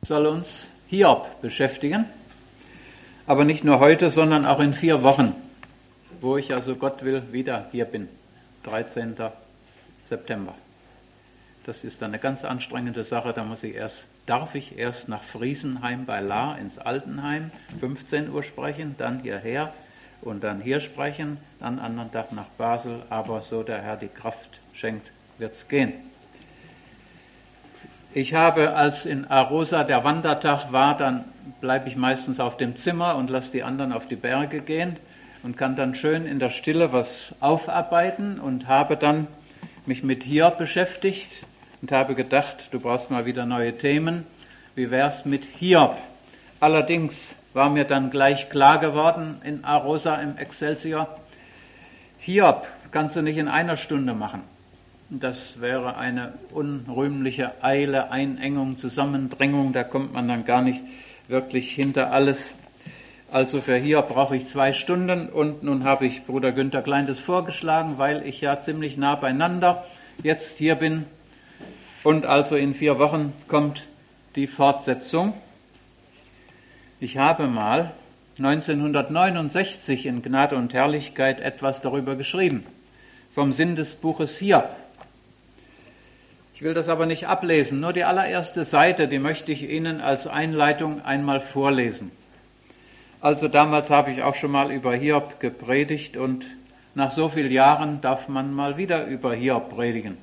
soll uns Hiob beschäftigen. Aber nicht nur heute, sondern auch in 4 Wochen, wo ich also Gott will wieder hier bin. 13. September. Das ist dann eine ganz anstrengende Sache. Da darf ich erst nach Friesenheim bei Lahr ins Altenheim, 15 Uhr sprechen, dann hierher und dann hier sprechen, dann am anderen Tag nach Basel. Aber so der Herr die Kraft schenkt, wird's gehen. Ich habe, als in Arosa der Wandertag war, dann bleibe ich meistens auf dem Zimmer und lasse die anderen auf die Berge gehen und kann dann schön in der Stille was aufarbeiten und habe dann mich mit Hiob beschäftigt und habe gedacht, du brauchst mal wieder neue Themen. Wie wär's mit Hiob? Allerdings war mir dann gleich klar geworden in Arosa im Excelsior, Hiob kannst du nicht in einer Stunde machen. Das wäre eine unrühmliche Eile, Einengung, Zusammendrängung, da kommt man dann gar nicht wirklich hinter alles. Also für Hiob brauche ich 2 Stunden und nun habe ich Bruder Günther Klein das vorgeschlagen, weil ich ja ziemlich nah beieinander jetzt hier bin. Und also in 4 Wochen kommt die Fortsetzung. Ich habe mal 1969 in Gnade und Herrlichkeit etwas darüber geschrieben, vom Sinn des Buches Hiob. Ich will das aber nicht ablesen, nur die allererste Seite, die möchte ich Ihnen als Einleitung einmal vorlesen. Also damals habe ich auch schon mal über Hiob gepredigt und nach so vielen Jahren darf man mal wieder über Hiob predigen.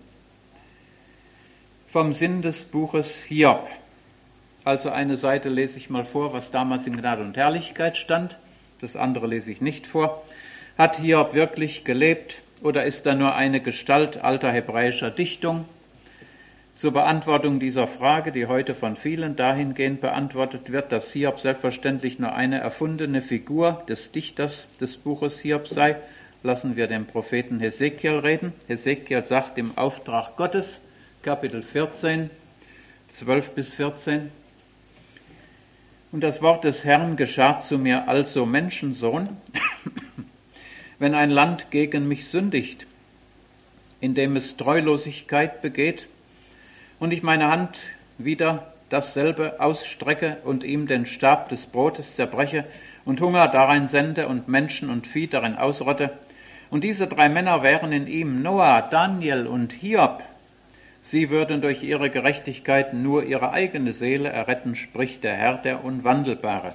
Vom Sinn des Buches Hiob. Also eine Seite lese ich mal vor, was damals in Gnade und Herrlichkeit stand. Das andere lese ich nicht vor. Hat Hiob wirklich gelebt oder ist er nur eine Gestalt alter hebräischer Dichtung? Zur Beantwortung dieser Frage, die heute von vielen dahingehend beantwortet wird, dass Hiob selbstverständlich nur eine erfundene Figur des Dichters des Buches Hiob sei, lassen wir den Propheten Hesekiel reden. Hesekiel sagt im Auftrag Gottes, Kapitel 14, 12 bis 14, und das Wort des Herrn geschah zu mir also, Menschensohn, wenn ein Land gegen mich sündigt, indem es Treulosigkeit begeht, und ich meine Hand wieder dasselbe ausstrecke und ihm den Stab des Brotes zerbreche und Hunger darein sende und Menschen und Vieh darin ausrotte. Und diese 3 Männer wären in ihm, Noah, Daniel und Hiob. Sie würden durch ihre Gerechtigkeit nur ihre eigene Seele erretten, spricht der Herr, der Unwandelbare.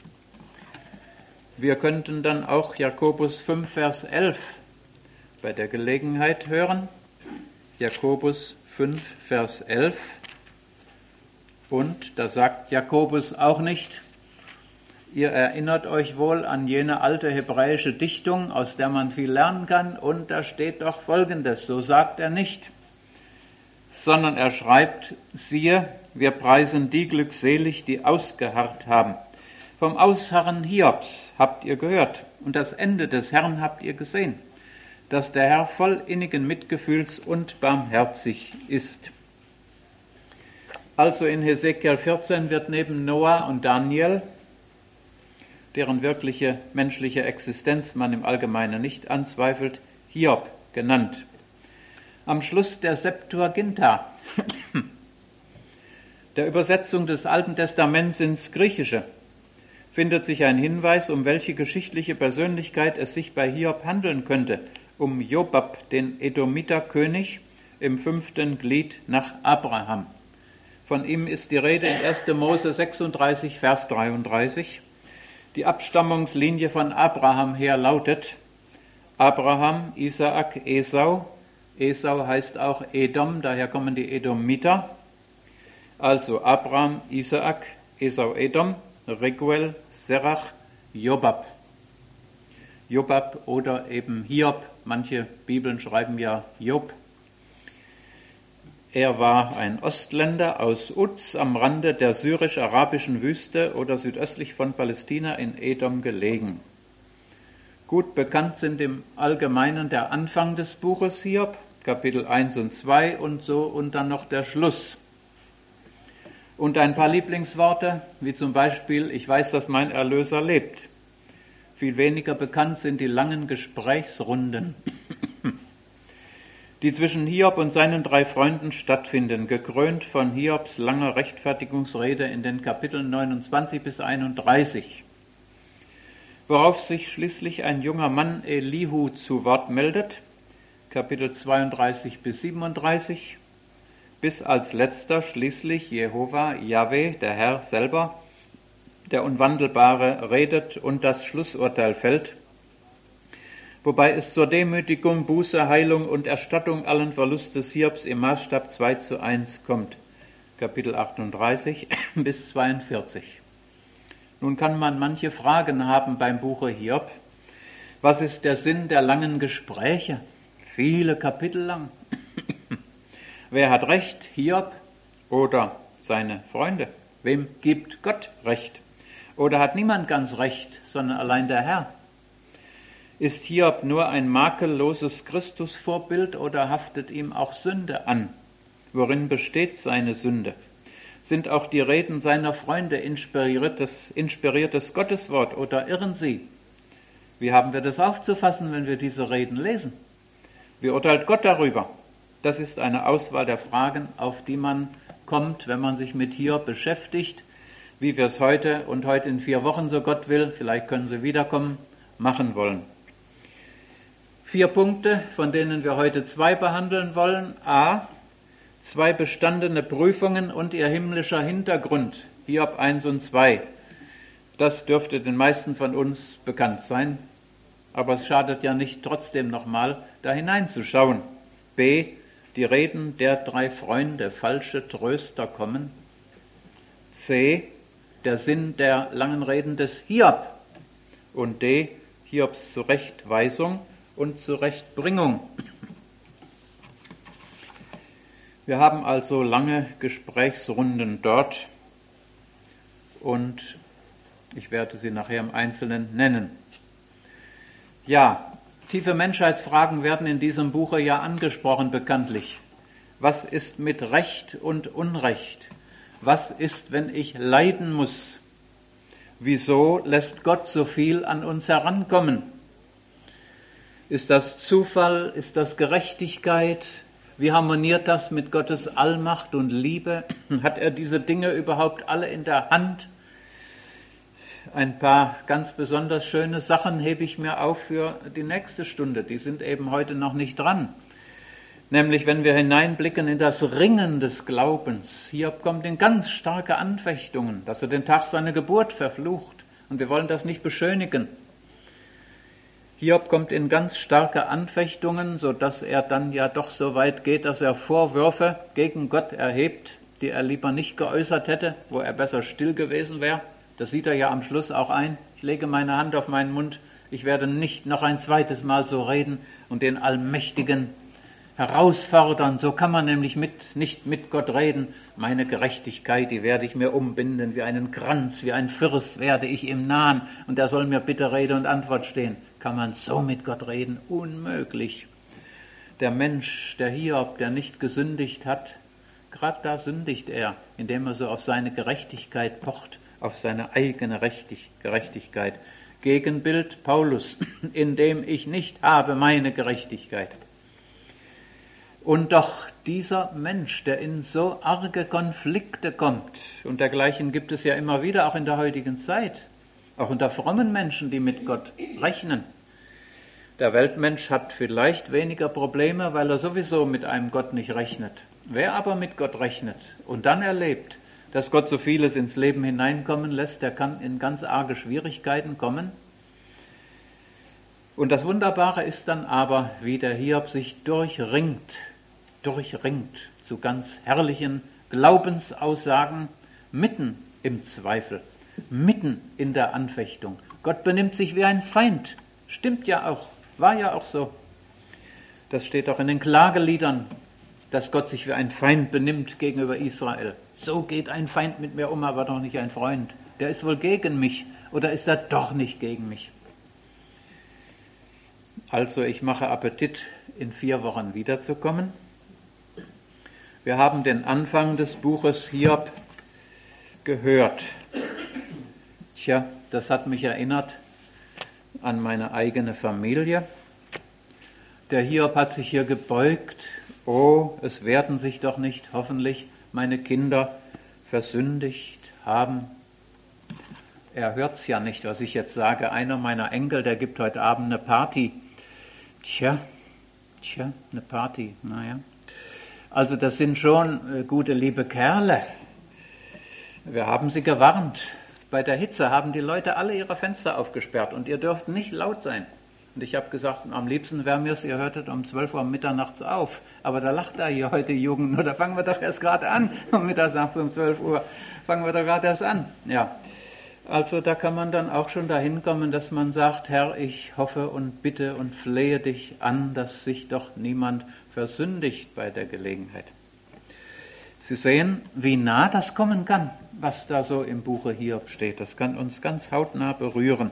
Wir könnten dann auch Jakobus 5, Vers 11 bei der Gelegenheit hören. Jakobus 5, Vers 11. Und da sagt Jakobus auch nicht, ihr erinnert euch wohl an jene alte hebräische Dichtung, aus der man viel lernen kann, und da steht doch Folgendes, so sagt er nicht, sondern er schreibt, siehe, wir preisen die glückselig, die ausgeharrt haben. Vom Ausharren Hiobs habt ihr gehört, und das Ende des Herrn habt ihr gesehen, dass der Herr voll innigen Mitgefühls und barmherzig ist. Also in Hesekiel 14 wird neben Noah und Daniel, deren wirkliche menschliche Existenz man im Allgemeinen nicht anzweifelt, Hiob genannt. Am Schluss der Septuaginta, der Übersetzung des Alten Testaments ins Griechische, findet sich ein Hinweis, um welche geschichtliche Persönlichkeit es sich bei Hiob handeln könnte, um Jobab, den Edomiterkönig, im 5. Glied nach Abraham. Von ihm ist die Rede in 1. Mose 36, Vers 33. Die Abstammungslinie von Abraham her lautet Abraham, Isaak, Esau. Esau heißt auch Edom, daher kommen die Edomiter. Also Abraham, Isaak, Esau, Edom, Reguel, Serach, Jobab. Jobab oder eben Hiob, manche Bibeln schreiben ja Job. Er war ein Ostländer aus Uz am Rande der syrisch-arabischen Wüste oder südöstlich von Palästina in Edom gelegen. Gut bekannt sind im Allgemeinen der Anfang des Buches Hiob, Kapitel 1 und 2 und so und dann noch der Schluss. Und ein paar Lieblingsworte, wie zum Beispiel, ich weiß, dass mein Erlöser lebt. Viel weniger bekannt sind die langen Gesprächsrunden. die zwischen Hiob und seinen 3 Freunden stattfinden, gekrönt von Hiobs langer Rechtfertigungsrede in den Kapiteln 29 bis 31, worauf sich schließlich ein junger Mann Elihu zu Wort meldet, Kapitel 32 bis 37, bis als letzter schließlich Jehova, Jahwe, der Herr selber, der Unwandelbare, redet und das Schlussurteil fällt, wobei es zur Demütigung, Buße, Heilung und Erstattung allen Verlustes Hiobs im Maßstab 2:1 kommt, Kapitel 38 bis 42. Nun kann man manche Fragen haben beim Buche Hiob. Was ist der Sinn der langen Gespräche? Viele Kapitel lang. Wer hat Recht, Hiob oder seine Freunde? Wem gibt Gott Recht? Oder hat niemand ganz Recht, sondern allein der Herr? Ist Hiob nur ein makelloses Christusvorbild oder haftet ihm auch Sünde an? Worin besteht seine Sünde? Sind auch die Reden seiner Freunde inspiriertes Gotteswort oder irren sie? Wie haben wir das aufzufassen, wenn wir diese Reden lesen? Wie urteilt Gott darüber? Das ist eine Auswahl der Fragen, auf die man kommt, wenn man sich mit Hiob beschäftigt, wie wir es heute und heute in 4 Wochen, so Gott will, vielleicht können Sie wiederkommen, machen wollen. 4 Punkte, von denen wir heute 2 behandeln wollen. A, 2 bestandene Prüfungen und ihr himmlischer Hintergrund, Hiob 1 und 2. Das dürfte den meisten von uns bekannt sein, aber es schadet ja nicht, trotzdem nochmal da hineinzuschauen. B, die Reden der 3 Freunde, falsche Tröster kommen. C, der Sinn der langen Reden des Hiob. Und D, Hiobs Zurechtweisung und Zurechtbringung. Wir haben also lange Gesprächsrunden dort und ich werde sie nachher im Einzelnen nennen. Ja, tiefe Menschheitsfragen werden in diesem Buche ja angesprochen bekanntlich. Was ist mit Recht und Unrecht? Was ist, wenn ich leiden muss? Wieso lässt Gott so viel an uns herankommen? Ist das Zufall? Ist das Gerechtigkeit? Wie harmoniert das mit Gottes Allmacht und Liebe? Hat er diese Dinge überhaupt alle in der Hand? Ein paar ganz besonders schöne Sachen hebe ich mir auf für die nächste Stunde. Die sind eben heute noch nicht dran. Nämlich, wenn wir hineinblicken in das Ringen des Glaubens. Hiob kommt in ganz starke Anfechtungen, dass er den Tag seiner Geburt verflucht. Und wir wollen das nicht beschönigen. Hiob kommt in ganz starke Anfechtungen, sodass er dann ja doch so weit geht, dass er Vorwürfe gegen Gott erhebt, die er lieber nicht geäußert hätte, wo er besser still gewesen wäre. Das sieht er ja am Schluss auch ein. Ich lege meine Hand auf meinen Mund, ich werde nicht noch ein zweites Mal so reden und den Allmächtigen herausfordern. So kann man nämlich nicht mit Gott reden. Meine Gerechtigkeit, die werde ich mir umbinden, wie einen Kranz, wie ein Fürst werde ich ihm nahen und er soll mir bitte Rede und Antwort stehen. Kann man so mit Gott reden? Unmöglich. Der Mensch, der Hiob, der nicht gesündigt hat, gerade da sündigt er, indem er so auf seine Gerechtigkeit pocht, auf seine eigene Gerechtigkeit. Gegenbild Paulus, indem ich nicht habe meine Gerechtigkeit. Und doch dieser Mensch, der in so arge Konflikte kommt, und dergleichen gibt es ja immer wieder, auch in der heutigen Zeit, auch unter frommen Menschen, die mit Gott rechnen. Der Weltmensch hat vielleicht weniger Probleme, weil er sowieso mit einem Gott nicht rechnet. Wer aber mit Gott rechnet und dann erlebt, dass Gott so vieles ins Leben hineinkommen lässt, der kann in ganz arge Schwierigkeiten kommen. Und das Wunderbare ist dann aber, wie der Hiob sich durchringt zu ganz herrlichen Glaubensaussagen, mitten im Zweifel, mitten in der Anfechtung. Gott benimmt sich wie ein Feind. Stimmt ja auch, war ja auch so. Das steht auch in den Klageliedern, dass Gott sich wie ein Feind benimmt gegenüber Israel. So geht ein Feind mit mir um, aber doch nicht ein Freund. Der ist wohl gegen mich oder ist er doch nicht gegen mich? Also ich mache Appetit, in 4 Wochen wiederzukommen. Wir haben den Anfang des Buches Hiob gehört. Tja, das hat mich erinnert an meine eigene Familie. Der Hiob hat sich hier gebeugt. Oh, es werden sich doch nicht hoffentlich meine Kinder versündigt haben. Er hört's ja nicht, was ich jetzt sage. Einer meiner Enkel, der gibt heute Abend eine Party. Tja, eine Party, naja. Also das sind schon gute, liebe Kerle. Wir haben sie gewarnt. Bei der Hitze haben die Leute alle ihre Fenster aufgesperrt und ihr dürft nicht laut sein. Und ich habe gesagt, am liebsten wäre mir's, ihr hörtet um 12 Uhr mitternachts auf. Aber da lacht da hier heute Jugend, nur da fangen wir doch erst gerade an. Um mitternachts um 12 Uhr fangen wir doch gerade erst an. Ja. Also da kann man dann auch schon dahin kommen, dass man sagt, Herr, ich hoffe und bitte und flehe dich an, dass sich doch niemand versündigt bei der Gelegenheit. Sie sehen, wie nah das kommen kann, was da so im Buche Hiob steht. Das kann uns ganz hautnah berühren.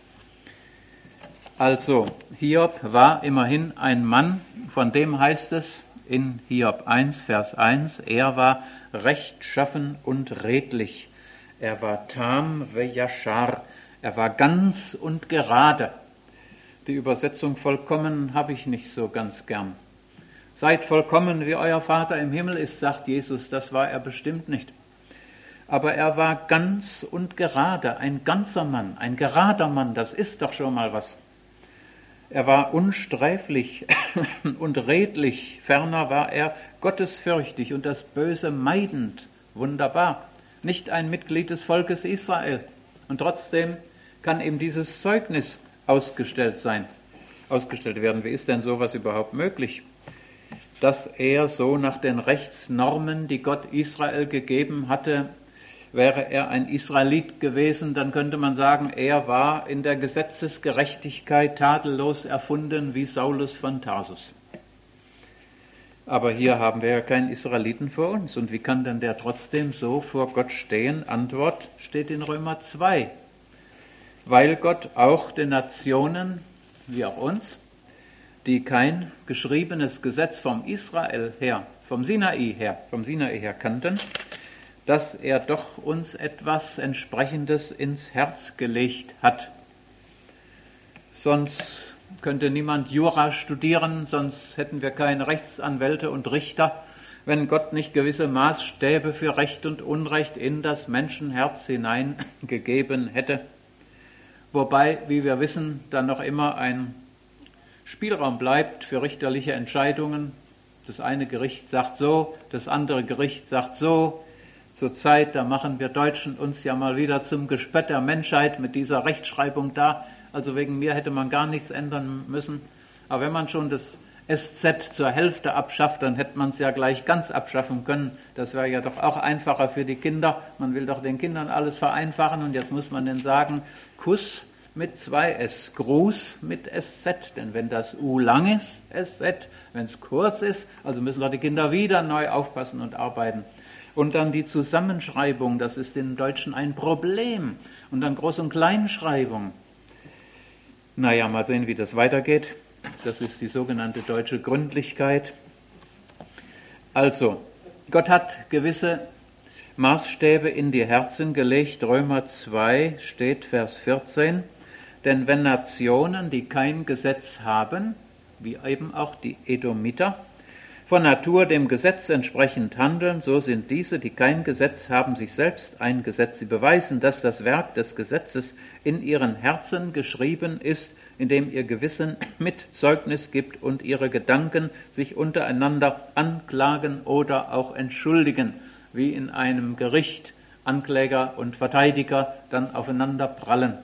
Also, Hiob war immerhin ein Mann, von dem heißt es in Hiob 1, Vers 1, er war rechtschaffen und redlich. Er war tam veyashar, er war ganz und gerade. Die Übersetzung vollkommen habe ich nicht so ganz gern. Seid vollkommen, wie euer Vater im Himmel ist, sagt Jesus, das war er bestimmt nicht. Aber er war ganz und gerade, ein ganzer Mann, ein gerader Mann, das ist doch schon mal was. Er war unsträflich und redlich, ferner war er gottesfürchtig und das Böse meidend, wunderbar. Nicht ein Mitglied des Volkes Israel. Und trotzdem kann ihm dieses Zeugnis ausgestellt werden. Wie ist denn sowas überhaupt möglich? Dass er so nach den Rechtsnormen, die Gott Israel gegeben hatte, wäre er ein Israelit gewesen, dann könnte man sagen, er war in der Gesetzesgerechtigkeit tadellos erfunden wie Saulus von Tarsus. Aber hier haben wir ja keinen Israeliten vor uns. Und wie kann denn der trotzdem so vor Gott stehen? Antwort steht in Römer 2. Weil Gott auch den Nationen, wie auch uns, die kein geschriebenes Gesetz vom Sinai her kannten, dass er doch uns etwas Entsprechendes ins Herz gelegt hat. Sonst könnte niemand Jura studieren, sonst hätten wir keine Rechtsanwälte und Richter, wenn Gott nicht gewisse Maßstäbe für Recht und Unrecht in das Menschenherz hineingegeben hätte. Wobei, wie wir wissen, dann noch immer ein Spielraum bleibt für richterliche Entscheidungen. Das eine Gericht sagt so, das andere Gericht sagt so. Zur Zeit, da machen wir Deutschen uns ja mal wieder zum Gespött der Menschheit mit dieser Rechtschreibung da. Also wegen mir hätte man gar nichts ändern müssen. Aber wenn man schon das SZ zur Hälfte abschafft, dann hätte man es ja gleich ganz abschaffen können. Das wäre ja doch auch einfacher für die Kinder. Man will doch den Kindern alles vereinfachen und jetzt muss man denen sagen, Kuss mit 2 S, Gruß mit SZ. Denn wenn das U lang ist, SZ, wenn es kurz ist, also müssen doch die Kinder wieder neu aufpassen und arbeiten. Und dann die Zusammenschreibung, das ist im Deutschen ein Problem. Und dann Groß- und Kleinschreibung. Naja, mal sehen, wie das weitergeht. Das ist die sogenannte deutsche Gründlichkeit. Also, Gott hat gewisse Maßstäbe in die Herzen gelegt. Römer 2 steht Vers 14. Denn wenn Nationen, die kein Gesetz haben, wie eben auch die Edomiter, von Natur dem Gesetz entsprechend handeln, so sind diese, die kein Gesetz haben, sich selbst ein Gesetz. Sie beweisen, dass das Werk des Gesetzes in ihren Herzen geschrieben ist, indem ihr Gewissen mit Zeugnis gibt und ihre Gedanken sich untereinander anklagen oder auch entschuldigen, wie in einem Gericht Ankläger und Verteidiger dann aufeinander prallen.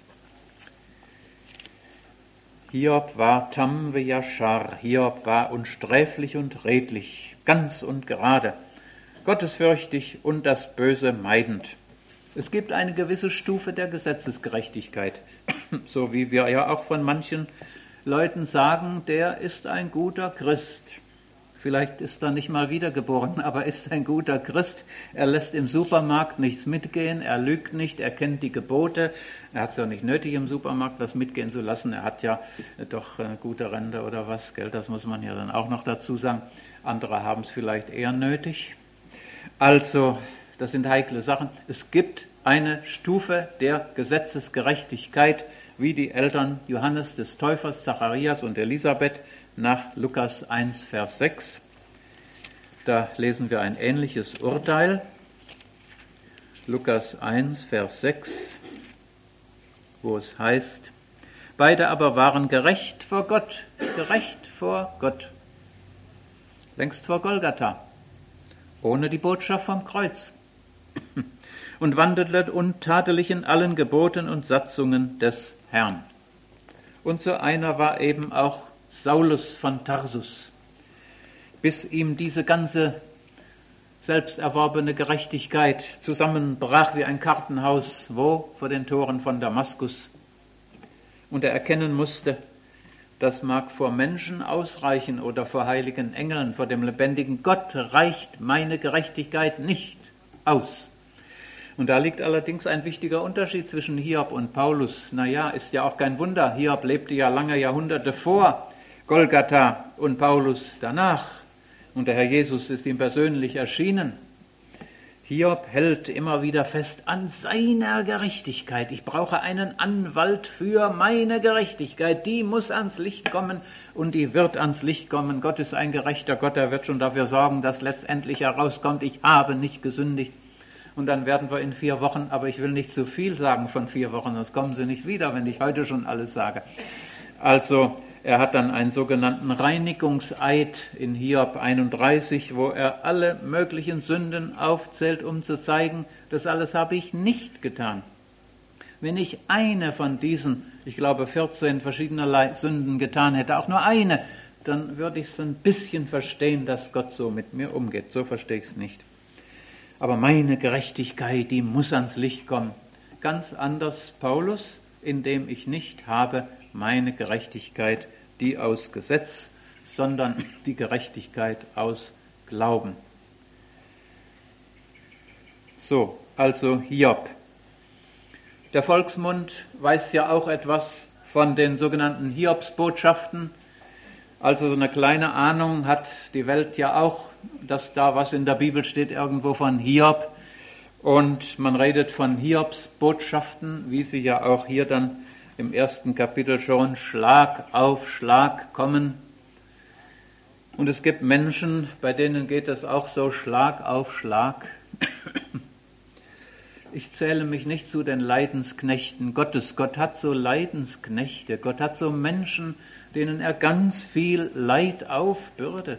Hiob war tam veyashar, Hiob war unsträflich und redlich, ganz und gerade, gottesfürchtig und das Böse meidend. Es gibt eine gewisse Stufe der Gesetzesgerechtigkeit, so wie wir ja auch von manchen Leuten sagen, der ist ein guter Christ. Vielleicht ist er nicht mal wiedergeboren, aber ist ein guter Christ. Er lässt im Supermarkt nichts mitgehen, er lügt nicht, er kennt die Gebote. Er hat es ja nicht nötig, im Supermarkt was mitgehen zu lassen. Er hat ja doch eine gute Rente oder was, Geld, das muss man ja dann auch noch dazu sagen. Andere haben es vielleicht eher nötig. Also, das sind heikle Sachen. Es gibt eine Stufe der Gesetzesgerechtigkeit, wie die Eltern Johannes des Täufers, Zacharias und Elisabeth nach Lukas 1, Vers 6. Da lesen wir ein ähnliches Urteil. Lukas 1, Vers 6, wo es heißt, beide aber waren gerecht vor Gott, längst vor Golgatha, ohne die Botschaft vom Kreuz, und wandelten untadelig in allen Geboten und Satzungen des Herrn. Und so einer war eben auch Saulus von Tarsus, bis ihm diese ganze selbsterworbene Gerechtigkeit zusammenbrach wie ein Kartenhaus, wo? Vor den Toren von Damaskus. Und er erkennen musste, das mag vor Menschen ausreichen oder vor heiligen Engeln, vor dem lebendigen Gott reicht meine Gerechtigkeit nicht aus. Und da liegt allerdings ein wichtiger Unterschied zwischen Hiob und Paulus. Naja, ist ja auch kein Wunder, Hiob lebte ja lange Jahrhunderte vor Golgatha und Paulus danach. Und der Herr Jesus ist ihm persönlich erschienen. Hiob hält immer wieder fest an seiner Gerechtigkeit. Ich brauche einen Anwalt für meine Gerechtigkeit. Die muss ans Licht kommen und die wird ans Licht kommen. Gott ist ein gerechter Gott. Er wird schon dafür sorgen, dass letztendlich herauskommt, ich habe nicht gesündigt. Und dann werden wir in 4 Wochen, aber ich will nicht zu viel sagen von 4 Wochen, sonst kommen sie nicht wieder, wenn ich heute schon alles sage. Also, er hat dann einen sogenannten Reinigungseid in Hiob 31, wo er alle möglichen Sünden aufzählt, um zu zeigen, das alles habe ich nicht getan. Wenn ich eine von diesen, ich glaube 14 verschiedenerlei Sünden getan hätte, auch nur eine, dann würde ich es ein bisschen verstehen, dass Gott so mit mir umgeht. So verstehe ich es nicht. Aber meine Gerechtigkeit, die muss ans Licht kommen. Ganz anders Paulus, indem ich nicht habe meine Gerechtigkeit, die aus Gesetz, sondern die Gerechtigkeit aus Glauben. So, also Hiob. Der Volksmund weiß ja auch etwas von den sogenannten Hiobsbotschaften. Also so eine kleine Ahnung hat die Welt ja auch, dass da was in der Bibel steht irgendwo von Hiob. Und man redet von Hiobsbotschaften, wie sie ja auch hier dann im 1. Kapitel schon Schlag auf Schlag kommen. Und es gibt Menschen, bei denen geht es auch so Schlag auf Schlag. Ich zähle mich nicht zu den Leidensknechten Gottes. Gott hat so Leidensknechte. Gott hat so Menschen, denen er ganz viel Leid aufbürdet.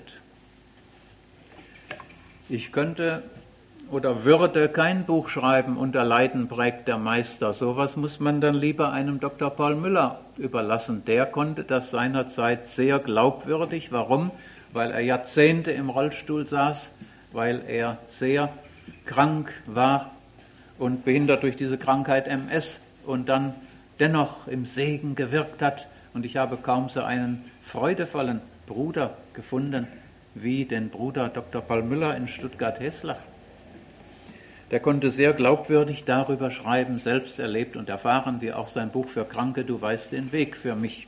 Ich könnte oder würde kein Buch schreiben, unter Leiden prägt der Meister. Sowas muss man dann lieber einem Dr. Paul Müller überlassen. Der konnte das seinerzeit sehr glaubwürdig. Warum? Weil er Jahrzehnte im Rollstuhl saß, weil er sehr krank war und behindert durch diese Krankheit MS und dann dennoch im Segen gewirkt hat. Und ich habe kaum so einen freudevollen Bruder gefunden wie den Bruder Dr. Paul Müller in Stuttgart-Heslach. Der konnte sehr glaubwürdig darüber schreiben, selbst erlebt und erfahren, wie auch sein Buch für Kranke, du weißt den Weg für mich.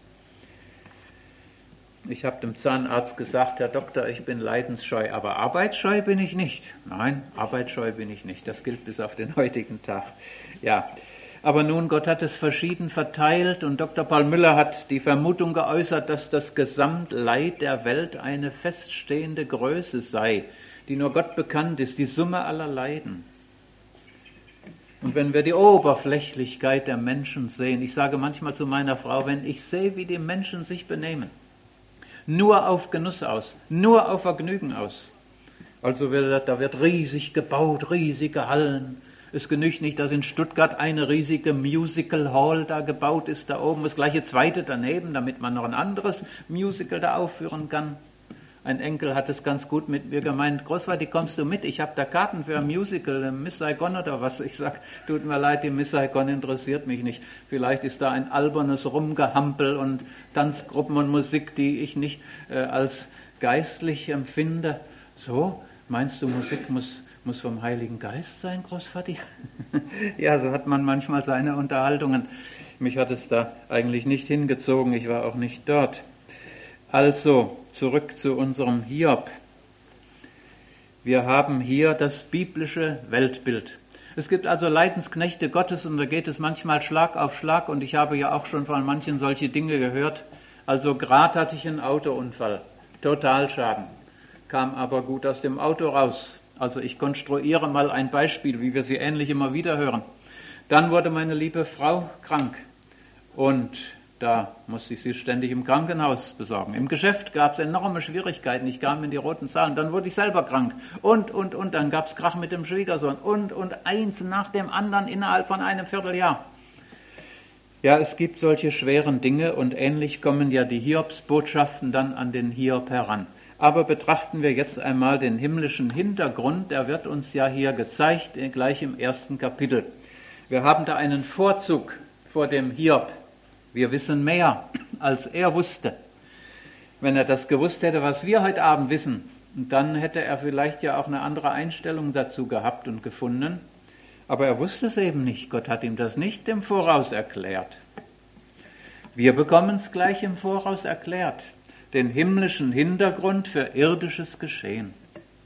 Ich habe dem Zahnarzt gesagt, Herr Doktor, ich bin leidensscheu, aber arbeitsscheu bin ich nicht. Nein, arbeitsscheu bin ich nicht. Das gilt bis auf den heutigen Tag. Ja, aber nun, Gott hat es verschieden verteilt und Dr. Paul Müller hat die Vermutung geäußert, dass das Gesamtleid der Welt eine feststehende Größe sei, die nur Gott bekannt ist, die Summe aller Leiden. Und wenn wir die Oberflächlichkeit der Menschen sehen, ich sage manchmal zu meiner Frau, wenn ich sehe, wie die Menschen sich benehmen, nur auf Genuss aus, nur auf Vergnügen aus. Also da wird riesig gebaut, riesige Hallen. Es genügt nicht, dass in Stuttgart eine riesige Musical Hall da gebaut ist, da oben das gleiche zweite daneben, damit man noch ein anderes Musical da aufführen kann. Ein Enkel hat es ganz gut mit mir gemeint, Großvati, kommst du mit? Ich habe da Karten für ein Musical, Miss Saigon oder was. Ich sag, tut mir leid, die Miss Saigon interessiert mich nicht. Vielleicht ist da ein albernes Rumgehampel und Tanzgruppen und Musik, die ich nicht als geistlich empfinde. So, meinst du, Musik muss vom Heiligen Geist sein, Großvati? Ja, so hat man manchmal seine Unterhaltungen. Mich hat es da eigentlich nicht hingezogen, ich war auch nicht dort. Also, zurück zu unserem Hiob. Wir haben hier das biblische Weltbild. Es gibt also Leidensknechte Gottes und da geht es manchmal Schlag auf Schlag und ich habe ja auch schon von manchen solche Dinge gehört. Also gerade hatte ich einen Autounfall, Totalschaden, kam aber gut aus dem Auto raus. Also ich konstruiere mal ein Beispiel, wie wir sie ähnlich immer wieder hören. Dann wurde meine liebe Frau krank und da musste ich sie ständig im Krankenhaus besorgen. Im Geschäft gab es enorme Schwierigkeiten, ich kam in die roten Zahlen, dann wurde ich selber krank und, dann gab es Krach mit dem Schwiegersohn und eins nach dem anderen innerhalb von einem Vierteljahr. Ja, es gibt solche schweren Dinge und ähnlich kommen ja die Hiobsbotschaften dann an den Hiob heran. Aber betrachten wir jetzt einmal den himmlischen Hintergrund, der wird uns ja hier gezeigt, gleich im ersten Kapitel. Wir haben da einen Vorzug vor dem Hiob. Wir wissen mehr, als er wusste. Wenn er das gewusst hätte, was wir heute Abend wissen, dann hätte er vielleicht ja auch eine andere Einstellung dazu gehabt und gefunden. Aber er wusste es eben nicht. Gott hat ihm das nicht im Voraus erklärt. Wir bekommen es gleich im Voraus erklärt. Den himmlischen Hintergrund für irdisches Geschehen.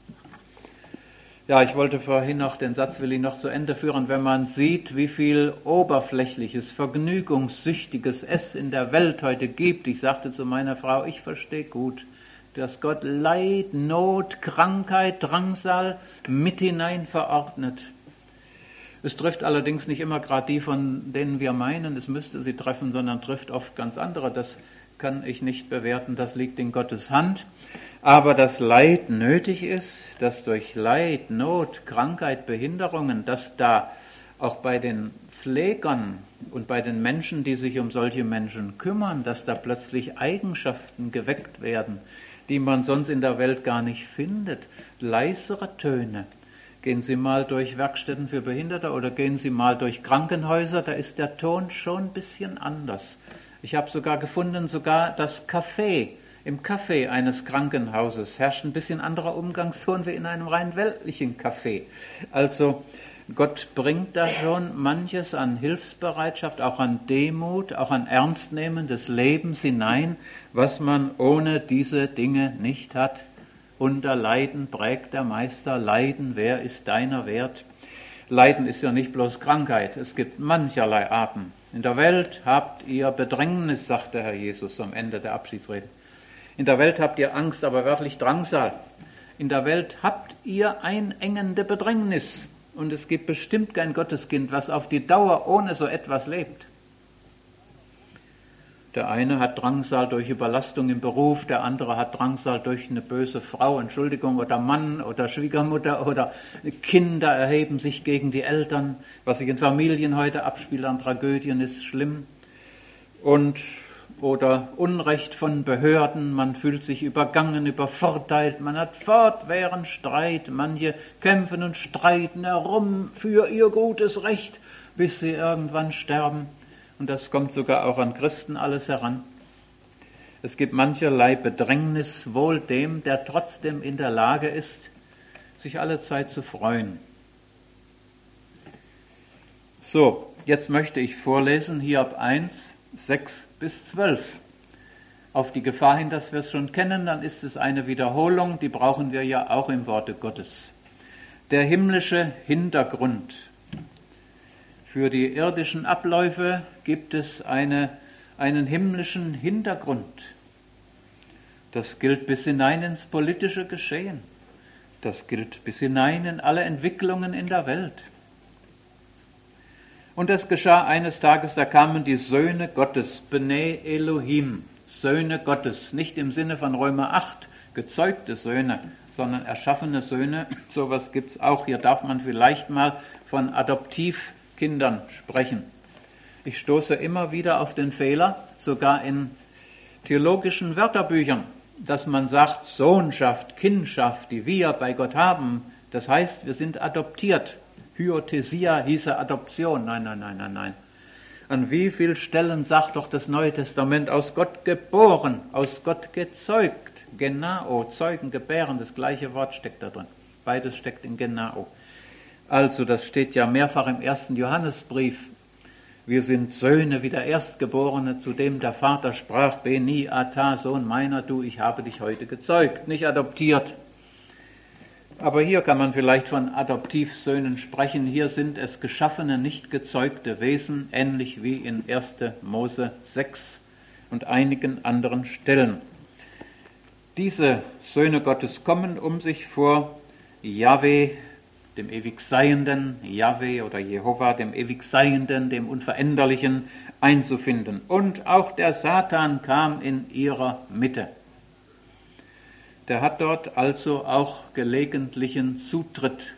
Ja, ich wollte vorhin noch, den Satz will ich noch zu Ende führen, wenn man sieht, wie viel oberflächliches, vergnügungssüchtiges es in der Welt heute gibt. Ich sagte zu meiner Frau, ich verstehe gut, dass Gott Leid, Not, Krankheit, Drangsal mit hinein verordnet. Es trifft allerdings nicht immer gerade die, von denen wir meinen, es müsste sie treffen, sondern trifft oft ganz andere. Das kann ich nicht bewerten, das liegt in Gottes Hand. Aber dass Leid nötig ist, dass durch Leid, Not, Krankheit, Behinderungen, dass da auch bei den Pflegern und bei den Menschen, die sich um solche Menschen kümmern, dass da plötzlich Eigenschaften geweckt werden, die man sonst in der Welt gar nicht findet. Leisere Töne. Gehen Sie mal durch Werkstätten für Behinderte oder gehen Sie mal durch Krankenhäuser, da ist der Ton schon ein bisschen anders. Ich habe sogar gefunden, das Café, im Café eines Krankenhauses herrscht ein bisschen anderer Umgangston wie in einem rein weltlichen Café. Also Gott bringt da schon manches an Hilfsbereitschaft, auch an Demut, auch an Ernstnehmen des Lebens hinein, was man ohne diese Dinge nicht hat. Unter Leiden prägt der Meister, Leiden, wer ist deiner wert? Leiden ist ja nicht bloß Krankheit, es gibt mancherlei Arten. In der Welt habt ihr Bedrängnis, sagt der Herr Jesus am Ende der Abschiedsrede. In der Welt habt ihr Angst, aber wörtlich Drangsal. In der Welt habt ihr einengende Bedrängnis. Und es gibt bestimmt kein Gotteskind, was auf die Dauer ohne so etwas lebt. Der eine hat Drangsal durch Überlastung im Beruf, der andere hat Drangsal durch eine böse Frau, Entschuldigung, oder Mann oder Schwiegermutter oder Kinder erheben sich gegen die Eltern. Was sich in Familien heute abspielt an Tragödien ist schlimm. Oder Unrecht von Behörden, man fühlt sich übergangen, übervorteilt, man hat fortwährend Streit, manche kämpfen und streiten herum für ihr gutes Recht, bis sie irgendwann sterben. Und das kommt sogar auch an Christen alles heran. Es gibt mancherlei Bedrängnis, wohl dem, der trotzdem in der Lage ist, sich alle Zeit zu freuen. So, jetzt möchte ich vorlesen, Hiob 1, 6 bis 12. Auf die Gefahr hin, dass wir es schon kennen, dann ist es eine Wiederholung, die brauchen wir ja auch im Worte Gottes. Der himmlische Hintergrund. Für die irdischen Abläufe gibt es einen himmlischen Hintergrund. Das gilt bis hinein ins politische Geschehen. Das gilt bis hinein in alle Entwicklungen in der Welt. Und es geschah eines Tages, da kamen die Söhne Gottes, Bnei Elohim, Söhne Gottes, nicht im Sinne von Römer 8, gezeugte Söhne, sondern erschaffene Söhne. Sowas gibt es auch. Hier darf man vielleicht mal von Adoptivkindern sprechen. Ich stoße immer wieder auf den Fehler, sogar in theologischen Wörterbüchern, dass man sagt, Sohnschaft, Kindschaft, die wir bei Gott haben, das heißt, wir sind adoptiert. Hyothesia hieße Adoption. Nein. An wie vielen Stellen sagt doch das Neue Testament, aus Gott geboren, aus Gott gezeugt. Genao, Zeugen, Gebären, das gleiche Wort steckt da drin. Beides steckt in Genao. Also, das steht ja mehrfach im 1. Johannesbrief. Wir sind Söhne wie der Erstgeborene, zu dem der Vater sprach, Beni ata, Sohn meiner, du, ich habe dich heute gezeugt, nicht adoptiert. Aber hier kann man vielleicht von Adoptivsöhnen sprechen. Hier sind es geschaffene, nicht gezeugte Wesen, ähnlich wie in 1. Mose 6, und einigen anderen Stellen. Diese Söhne Gottes kommen, um sich vor Jahwe, dem Ewigseienden, Jahwe oder Jehova, dem Ewigseienden, dem Unveränderlichen, einzufinden. Und auch der Satan kam in ihrer Mitte. Der hat dort also auch gelegentlichen Zutritt.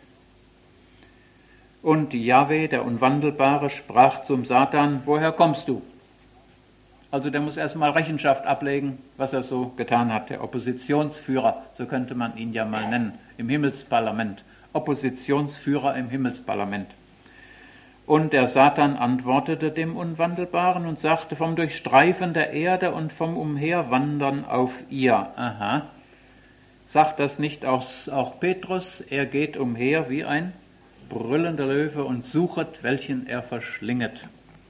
Und Jahwe, der Unwandelbare, sprach zum Satan: Woher kommst du? Also der muss erstmal Rechenschaft ablegen, was er so getan hat. Der Oppositionsführer, so könnte man ihn ja mal nennen, im Himmelsparlament. Oppositionsführer im Himmelsparlament. Und der Satan antwortete dem Unwandelbaren und sagte: Vom Durchstreifen der Erde und vom Umherwandern auf ihr. Aha. Sagt das nicht auch Petrus? Er geht umher wie ein brüllender Löwe und suchet, welchen er verschlinget.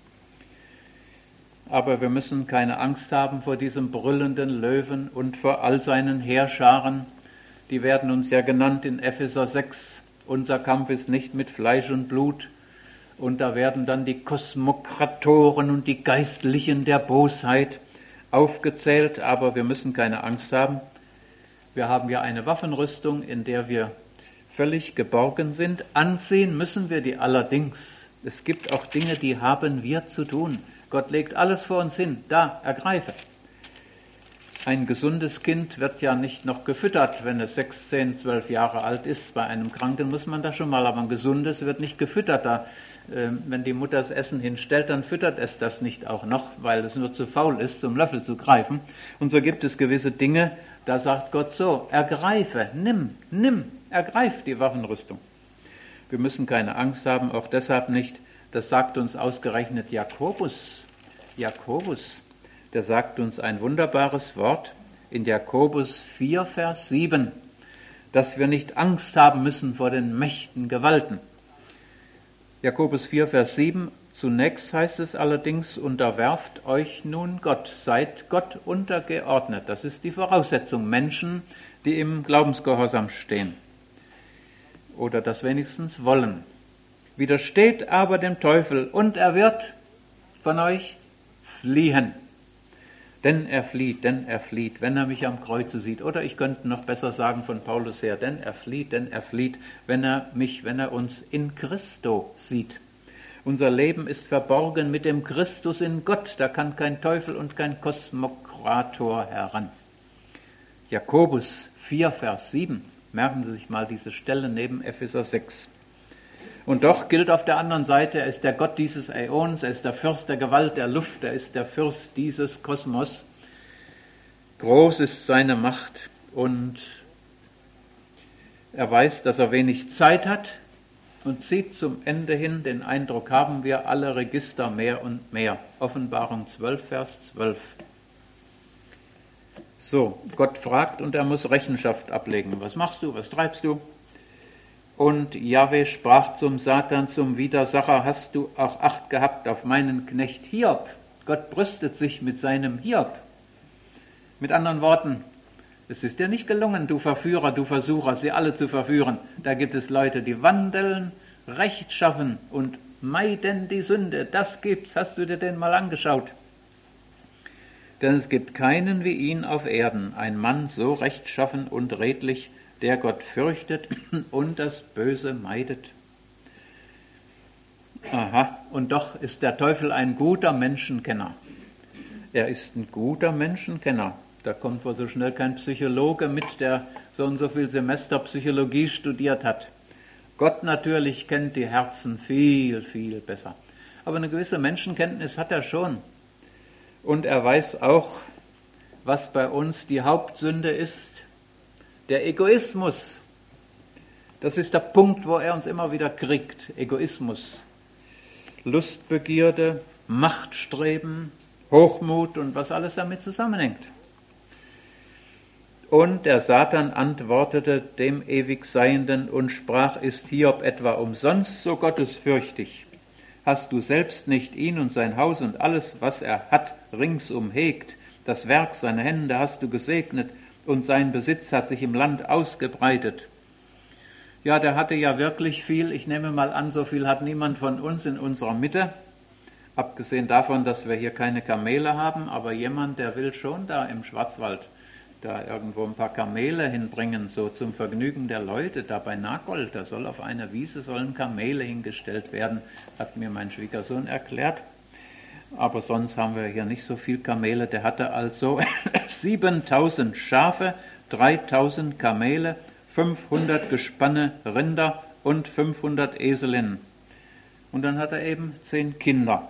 Aber wir müssen keine Angst haben vor diesem brüllenden Löwen und vor all seinen Heerscharen. Die werden uns ja genannt in Epheser 6. Unser Kampf ist nicht mit Fleisch und Blut. Und da werden dann die Kosmokratoren und die Geistlichen der Bosheit aufgezählt. Aber wir müssen keine Angst haben. Wir haben ja eine Waffenrüstung, in der wir völlig geborgen sind. Anziehen müssen wir die allerdings. Es gibt auch Dinge, die haben wir zu tun. Gott legt alles vor uns hin. Da, ergreife. Ein gesundes Kind wird ja nicht noch gefüttert, wenn es 6, 10, 12 Jahre alt ist. Bei einem Kranken muss man das schon mal, aber ein gesundes wird nicht gefüttert. Wenn die Mutter das Essen hinstellt, dann füttert es das nicht auch noch, weil es nur zu faul ist, zum Löffel zu greifen. Und so gibt es gewisse Dinge, da sagt Gott so: Ergreife, nimm, ergreif die Waffenrüstung. Wir müssen keine Angst haben, auch deshalb nicht. Das sagt uns ausgerechnet Jakobus. Der sagt uns ein wunderbares Wort in Jakobus 4, Vers 7, dass wir nicht Angst haben müssen vor den mächtigen Gewalten. Jakobus 4, Vers 7, zunächst heißt es allerdings: Unterwerft euch nun Gott, seid Gott untergeordnet. Das ist die Voraussetzung. Menschen, die im Glaubensgehorsam stehen oder das wenigstens wollen. Widersteht aber dem Teufel und er wird von euch fliehen. Denn er flieht, wenn er mich am Kreuze sieht. Oder ich könnte noch besser sagen von Paulus her: denn er flieht, wenn er uns in Christo sieht. Unser Leben ist verborgen mit dem Christus in Gott. Da kann kein Teufel und kein Kosmokrator heran. Jakobus 4, Vers 7. Merken Sie sich mal diese Stelle neben Epheser 6. Und doch gilt auf der anderen Seite, er ist der Gott dieses Äons, er ist der Fürst der Gewalt der Luft, er ist der Fürst dieses Kosmos. Groß ist seine Macht und er weiß, dass er wenig Zeit hat und zieht zum Ende hin, den Eindruck haben wir, alle Register mehr und mehr. Offenbarung 12, Vers 12. So, Gott fragt und er muss Rechenschaft ablegen. Was machst du, was treibst du? Und Jahwe sprach zum Satan, zum Widersacher: Hast du auch Acht gehabt auf meinen Knecht Hiob? Gott brüstet sich mit seinem Hiob. Mit anderen Worten, es ist dir nicht gelungen, du Verführer, du Versucher, sie alle zu verführen. Da gibt es Leute, die wandeln, rechtschaffen und meiden die Sünde. Das gibt's. Hast du dir den mal angeschaut? Denn es gibt keinen wie ihn auf Erden, ein Mann so rechtschaffen und redlich, der Gott fürchtet und das Böse meidet. Aha, und doch ist der Teufel ein guter Menschenkenner. Er ist ein guter Menschenkenner. Da kommt wohl so schnell kein Psychologe mit, der so und so viel Semester Psychologie studiert hat. Gott natürlich kennt die Herzen viel, viel besser. Aber eine gewisse Menschenkenntnis hat er schon. Und er weiß auch, was bei uns die Hauptsünde ist. Der Egoismus, das ist der Punkt, wo er uns immer wieder kriegt. Egoismus, Lustbegierde, Machtstreben, Hochmut und was alles damit zusammenhängt. Und der Satan antwortete dem Ewigseienden und sprach: Ist Hiob etwa umsonst so gottesfürchtig? Hast du selbst nicht ihn und sein Haus und alles, was er hat, ringsum hegt? Das Werk seiner Hände hast du gesegnet, und sein Besitz hat sich im Land ausgebreitet. Ja, der hatte ja wirklich viel. Ich nehme mal an, so viel hat niemand von uns in unserer Mitte. Abgesehen davon, dass wir hier keine Kamele haben, aber jemand, der will schon da im Schwarzwald da irgendwo ein paar Kamele hinbringen, so zum Vergnügen der Leute, da bei Nagold, da soll auf einer Wiese sollen Kamele hingestellt werden, hat mir mein Schwiegersohn erklärt. Aber sonst haben wir hier nicht so viel Kamele. Der hatte also 7000 Schafe, 3000 Kamele, 500 Gespanne Rinder und 500 Eselinnen. Und dann hat er eben 10 Kinder.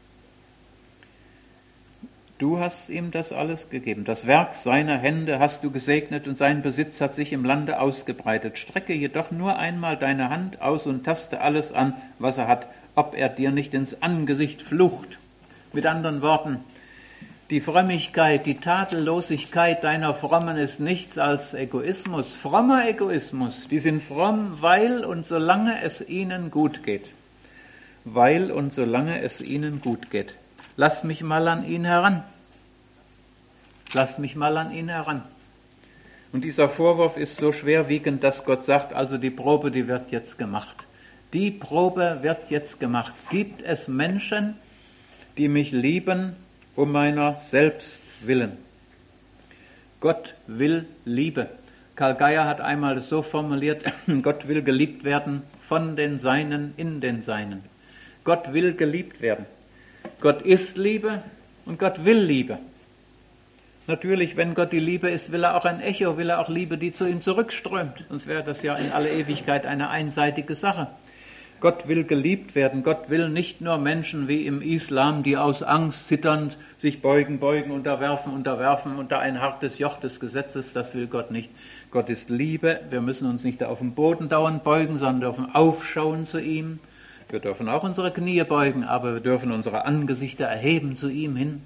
Du hast ihm das alles gegeben. Das Werk seiner Hände hast du gesegnet und sein Besitz hat sich im Lande ausgebreitet. Strecke jedoch nur einmal deine Hand aus und taste alles an, was er hat, ob er dir nicht ins Angesicht flucht. Mit anderen Worten, die Frömmigkeit, die Tadellosigkeit deiner Frommen ist nichts als Egoismus, frommer Egoismus. Die sind fromm, weil und solange es ihnen gut geht. Weil und solange es ihnen gut geht. Lass mich mal an ihn heran. Lass mich mal an ihn heran. Und dieser Vorwurf ist so schwerwiegend, dass Gott sagt, also die Probe, die wird jetzt gemacht. Die Probe wird jetzt gemacht. Gibt es Menschen, die mich lieben um meiner selbst willen? Gott will Liebe. Karl Geier hat einmal das so formuliert, Gott will geliebt werden von den Seinen in den Seinen. Gott will geliebt werden. Gott ist Liebe und Gott will Liebe. Natürlich, wenn Gott die Liebe ist, will er auch ein Echo, will er auch Liebe, die zu ihm zurückströmt. Sonst wäre das ja in alle Ewigkeit eine einseitige Sache. Gott will geliebt werden. Gott will nicht nur Menschen wie im Islam, die aus Angst zitternd sich beugen, unterwerfen unter ein hartes Joch des Gesetzes. Das will Gott nicht. Gott ist Liebe. Wir müssen uns nicht auf dem Boden dauernd beugen, sondern dürfen aufschauen zu ihm. Wir dürfen auch unsere Knie beugen, aber wir dürfen unsere Angesichter erheben zu ihm hin.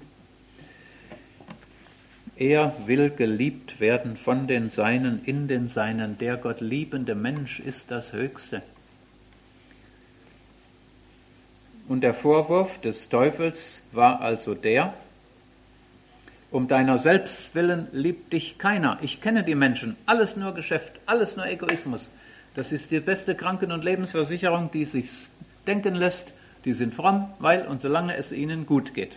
Er will geliebt werden von den Seinen in den Seinen. Der Gott liebende Mensch ist das Höchste. Und der Vorwurf des Teufels war also der, um deiner selbst willen liebt dich keiner. Ich kenne die Menschen, alles nur Geschäft, alles nur Egoismus. Das ist die beste Kranken- und Lebensversicherung, die sich denken lässt. Die sind fromm, weil und solange es ihnen gut geht.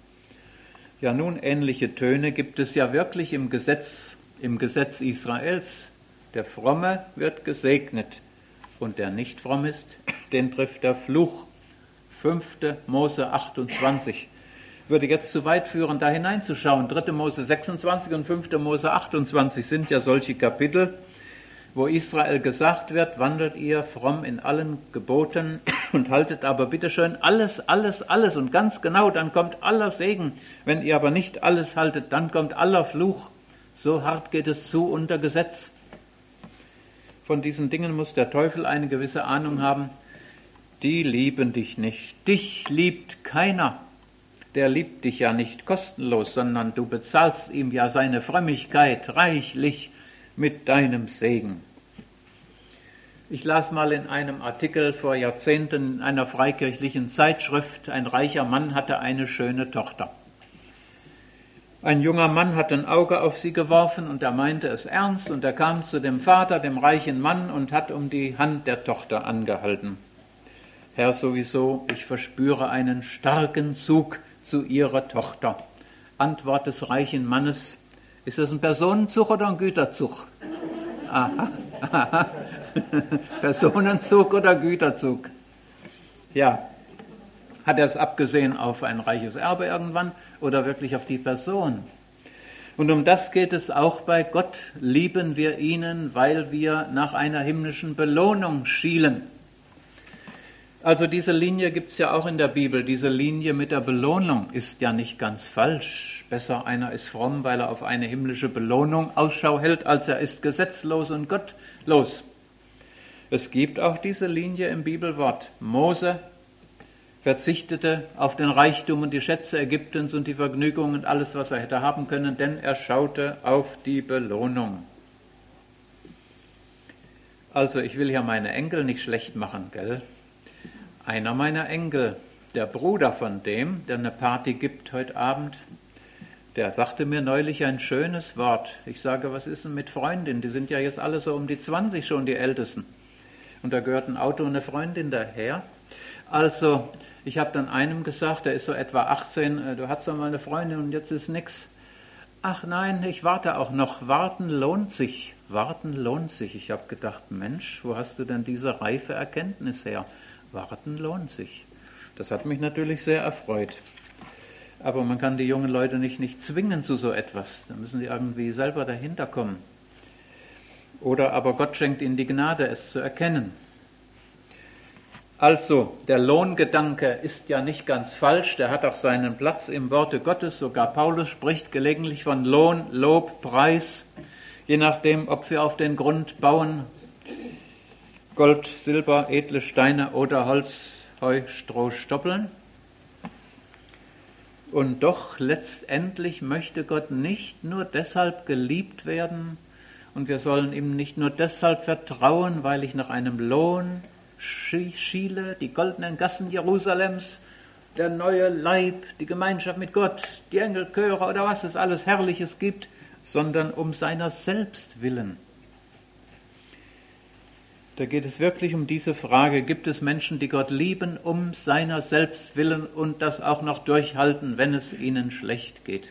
Ja, nun, ähnliche Töne gibt es ja wirklich im Gesetz Israels. Der Fromme wird gesegnet und der nicht fromm ist, den trifft der Fluch. 5. Mose 28. Würde jetzt zu weit führen, da hineinzuschauen. 3. Mose 26 und 5. Mose 28 sind ja solche Kapitel, wo Israel gesagt wird, wandelt ihr fromm in allen Geboten und haltet aber bitteschön alles und ganz genau, dann kommt aller Segen. Wenn ihr aber nicht alles haltet, dann kommt aller Fluch. So hart geht es zu unter Gesetz. Von diesen Dingen muss der Teufel eine gewisse Ahnung haben. Die lieben dich nicht. Dich liebt keiner. Der liebt dich ja nicht kostenlos, sondern du bezahlst ihm ja seine Frömmigkeit reichlich mit deinem Segen. Ich las mal in einem Artikel vor Jahrzehnten in einer freikirchlichen Zeitschrift, ein reicher Mann hatte eine schöne Tochter. Ein junger Mann hat ein Auge auf sie geworfen und er meinte es ernst und er kam zu dem Vater, dem reichen Mann, und hat um die Hand der Tochter angehalten. Herr, sowieso, ich verspüre einen starken Zug zu Ihrer Tochter. Antwort des reichen Mannes, ist das ein Personenzug oder ein Güterzug? Aha. Personenzug oder Güterzug? Ja. Hat er es abgesehen auf ein reiches Erbe irgendwann oder wirklich auf die Person? Und um das geht es auch bei Gott. Lieben wir ihn, weil wir nach einer himmlischen Belohnung schielen. Also diese Linie gibt es ja auch in der Bibel. Diese Linie mit der Belohnung ist ja nicht ganz falsch. Besser einer ist fromm, weil er auf eine himmlische Belohnung Ausschau hält, als er ist gesetzlos und gottlos. Es gibt auch diese Linie im Bibelwort. Mose verzichtete auf den Reichtum und die Schätze Ägyptens und die Vergnügungen und alles, was er hätte haben können, denn er schaute auf die Belohnung. Also ich will hier meine Enkel nicht schlecht machen, gell? Einer meiner Enkel, der Bruder von dem, der eine Party gibt heute Abend, der sagte mir neulich ein schönes Wort. Ich sage, was ist denn mit Freundin? Die sind ja jetzt alle so um die 20 schon, die Ältesten. Und da gehört ein Auto und eine Freundin daher. Also, ich habe dann einem gesagt, der ist so etwa 18, du hast doch mal eine Freundin und jetzt ist nix. Ach nein, ich warte auch noch. Warten lohnt sich. Warten lohnt sich. Ich habe gedacht, Mensch, wo hast du denn diese reife Erkenntnis her? Warten lohnt sich. Das hat mich natürlich sehr erfreut. Aber man kann die jungen Leute nicht zwingen zu so etwas. Da müssen sie irgendwie selber dahinter kommen. Oder aber Gott schenkt ihnen die Gnade, es zu erkennen. Also, der Lohngedanke ist ja nicht ganz falsch, der hat auch seinen Platz im Worte Gottes, sogar Paulus spricht gelegentlich von Lohn, Lob, Preis, je nachdem, ob wir auf den Grund bauen, Gold, Silber, edle Steine oder Holz, Heu, Stroh, Stoppeln. Und doch letztendlich möchte Gott nicht nur deshalb geliebt werden und wir sollen ihm nicht nur deshalb vertrauen, weil ich nach einem Lohn schiele, die goldenen Gassen Jerusalems, der neue Leib, die Gemeinschaft mit Gott, die Engelchöre oder was es alles Herrliches gibt, sondern um seiner selbst willen. Da geht es wirklich um diese Frage, gibt es Menschen, die Gott lieben, um seiner selbst willen und das auch noch durchhalten, wenn es ihnen schlecht geht?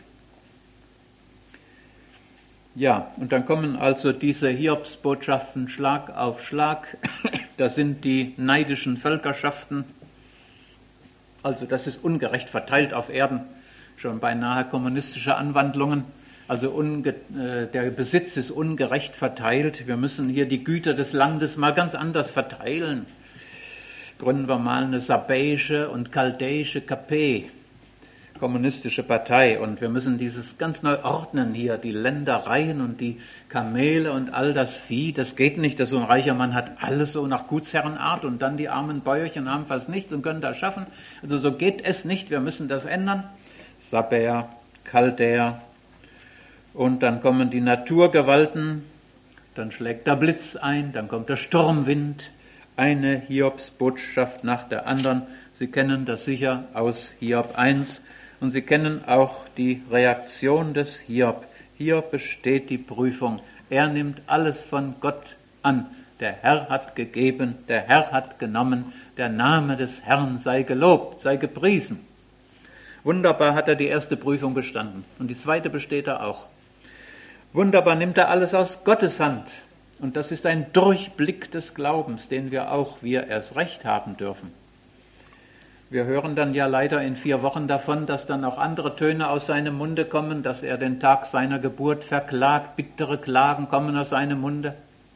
Ja, und dann kommen also diese Hiobsbotschaften Schlag auf Schlag. Das sind die neidischen Völkerschaften. Also das ist ungerecht verteilt auf Erden, schon beinahe kommunistische Anwandlungen. Also der Besitz ist ungerecht verteilt. Wir müssen hier die Güter des Landes mal ganz anders verteilen. Gründen wir mal eine sabäische und chaldäische KP, kommunistische Partei. Und wir müssen dieses ganz neu ordnen hier, die Ländereien und die Kamele und all das Vieh. Das geht nicht, dass so ein reicher Mann hat alles so nach Gutsherrenart und dann die armen Bäuerchen haben fast nichts und können das schaffen. Also so geht es nicht, wir müssen das ändern. Sabäer, Chaldäer. Und dann kommen die Naturgewalten, dann schlägt der Blitz ein, dann kommt der Sturmwind, eine Hiobsbotschaft nach der anderen. Sie kennen das sicher aus Hiob 1 und Sie kennen auch die Reaktion des Hiob. Hiob besteht die Prüfung. Er nimmt alles von Gott an. Der Herr hat gegeben, der Herr hat genommen, der Name des Herrn sei gelobt, sei gepriesen. Wunderbar hat er die erste Prüfung bestanden und die zweite besteht er auch. Wunderbar nimmt er alles aus Gottes Hand. Und das ist ein Durchblick des Glaubens, den wir erst recht haben dürfen. Wir hören dann ja leider in 4 Wochen davon, dass dann auch andere Töne aus seinem Munde kommen, dass er den Tag seiner Geburt verklagt, bittere Klagen kommen aus seinem Munde.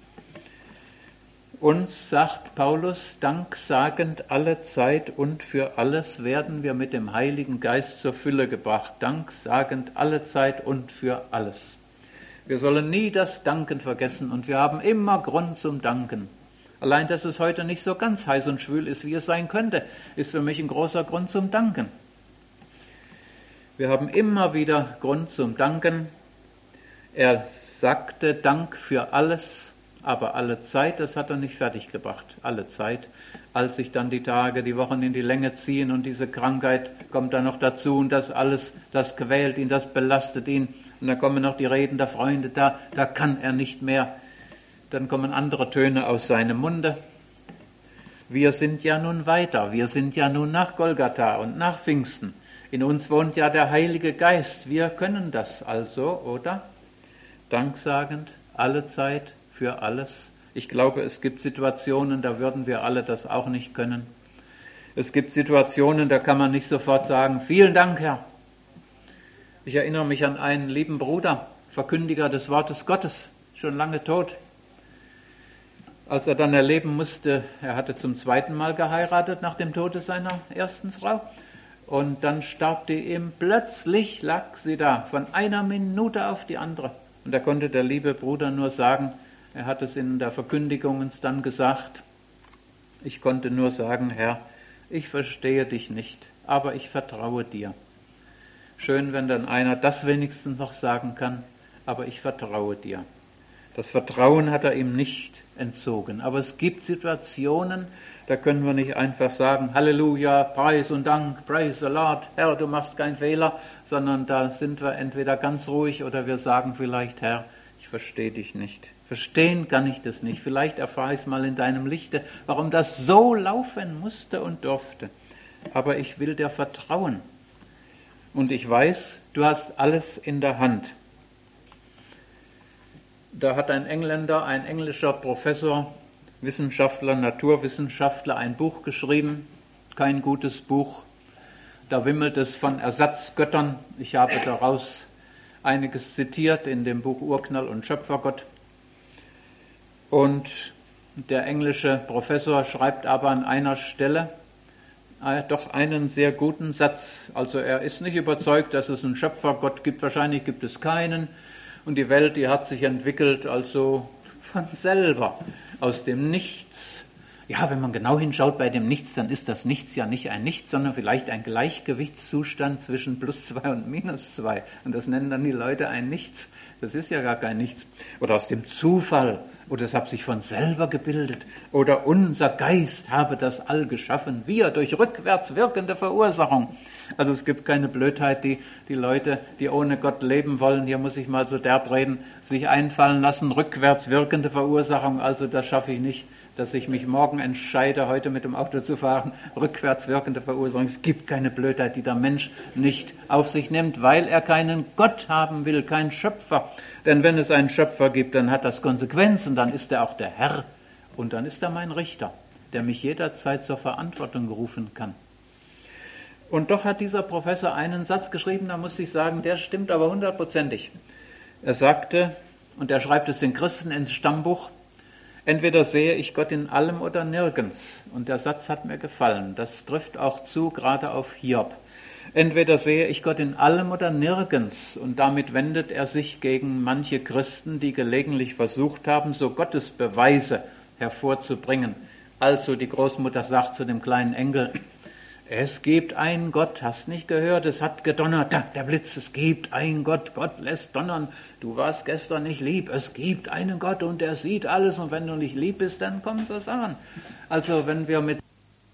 Uns, sagt Paulus, danksagend alle Zeit und für alles werden wir mit dem Heiligen Geist zur Fülle gebracht. Danksagend alle Zeit und für alles. Wir sollen nie das Danken vergessen und wir haben immer Grund zum Danken. Allein, dass es heute nicht so ganz heiß und schwül ist, wie es sein könnte, ist für mich ein großer Grund zum Danken. Wir haben immer wieder Grund zum Danken. Er sagte Dank für alles, aber alle Zeit, das hat er nicht fertiggebracht. Alle Zeit, als sich dann die Tage, die Wochen in die Länge ziehen und diese Krankheit kommt dann noch dazu und das alles, das quält ihn, das belastet ihn. Und dann kommen noch die Reden der Freunde, da kann er nicht mehr. Dann kommen andere Töne aus seinem Munde. Wir sind ja nun weiter, wir sind ja nun nach Golgatha und nach Pfingsten. In uns wohnt ja der Heilige Geist, wir können das also, oder? Danksagend, alle Zeit, für alles. Ich glaube, es gibt Situationen, da würden wir alle das auch nicht können. Es gibt Situationen, da kann man nicht sofort sagen, vielen Dank, Herr. Ich erinnere mich an einen lieben Bruder, Verkündiger des Wortes Gottes, schon lange tot. Als er dann erleben musste, er hatte zum 2. Mal geheiratet nach dem Tode seiner ersten Frau und dann starb die ihm, plötzlich lag sie da, von einer Minute auf die andere. Und da konnte der liebe Bruder nur sagen, er hat es in der Verkündigung uns dann gesagt, ich konnte nur sagen, Herr, ich verstehe dich nicht, aber ich vertraue dir. Schön, wenn dann einer das wenigstens noch sagen kann, aber ich vertraue dir. Das Vertrauen hat er ihm nicht entzogen. Aber es gibt Situationen, da können wir nicht einfach sagen, Halleluja, Preis und Dank, praise the Lord, Herr, du machst keinen Fehler, sondern da sind wir entweder ganz ruhig oder wir sagen vielleicht, Herr, ich verstehe dich nicht. Verstehen kann ich das nicht. Vielleicht erfahre ich es mal in deinem Lichte, warum das so laufen musste und durfte. Aber ich will dir vertrauen. Und ich weiß, du hast alles in der Hand. Da hat ein Engländer, ein englischer Professor, Wissenschaftler, Naturwissenschaftler ein Buch geschrieben. Kein gutes Buch. Da wimmelt es von Ersatzgöttern. Ich habe daraus einiges zitiert in dem Buch Urknall und Schöpfergott. Und der englische Professor schreibt aber an einer Stelle doch einen sehr guten Satz. Also er ist nicht überzeugt, dass es einen Schöpfergott gibt. Wahrscheinlich gibt es keinen. Und die Welt, die hat sich entwickelt, also von selber, aus dem Nichts. Ja, wenn man genau hinschaut bei dem Nichts, dann ist das Nichts ja nicht ein Nichts, sondern vielleicht ein Gleichgewichtszustand zwischen +2 und -2. Und das nennen dann die Leute ein Nichts. Das ist ja gar kein Nichts. Oder aus dem Zufall. Oder es hat sich von selber gebildet. Oder unser Geist habe das All geschaffen. Wir durch rückwärts wirkende Verursachung. Also es gibt keine Blödheit, die Leute, die ohne Gott leben wollen, hier muss ich mal so derb reden, sich einfallen lassen, rückwärts wirkende Verursachung. Also das schaffe ich nicht, dass ich mich morgen entscheide, heute mit dem Auto zu fahren, rückwärts wirkende Verursachung. Es gibt keine Blödheit, die der Mensch nicht auf sich nimmt, weil er keinen Gott haben will, keinen Schöpfer. Denn wenn es einen Schöpfer gibt, dann hat das Konsequenzen, dann ist er auch der Herr und dann ist er mein Richter, der mich jederzeit zur Verantwortung rufen kann. Und doch hat dieser Professor einen Satz geschrieben, da muss ich sagen, der stimmt aber 100%. Er sagte, und er schreibt es den Christen ins Stammbuch, entweder sehe ich Gott in allem oder nirgends. Und der Satz hat mir gefallen. Das trifft auch zu, gerade auf Hiob. Entweder sehe ich Gott in allem oder nirgends. Und damit wendet er sich gegen manche Christen, die gelegentlich versucht haben, so Gottesbeweise hervorzubringen. Also die Großmutter sagt zu dem kleinen Enkel, es gibt einen Gott, hast nicht gehört, es hat gedonnert, da, der Blitz, es gibt einen Gott, Gott lässt donnern, du warst gestern nicht lieb, es gibt einen Gott und er sieht alles und wenn du nicht lieb bist, dann kommt es an. Also wenn wir mit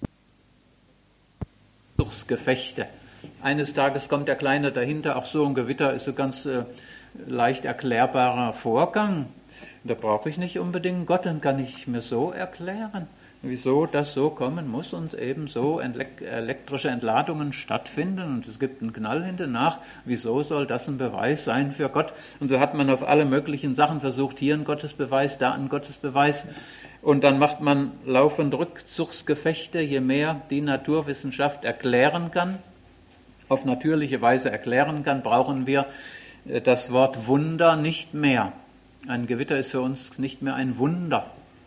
Gefechte, eines Tages kommt der Kleine dahinter, ach so, ein Gewitter ist so ganz leicht erklärbarer Vorgang, da brauche ich nicht unbedingt Gott, dann kann ich mir so erklären, wieso das so kommen muss und eben so elektrische Entladungen stattfinden und es gibt einen Knall hinterher. Wieso soll das ein Beweis sein für Gott? Und so hat man auf alle möglichen Sachen versucht, hier ein Gottesbeweis, da ein Gottesbeweis. Und dann macht man laufend Rückzugsgefechte, je mehr die Naturwissenschaft erklären kann, auf natürliche Weise erklären kann, brauchen wir das Wort Wunder nicht mehr. Ein Gewitter ist für uns nicht mehr ein Wunder.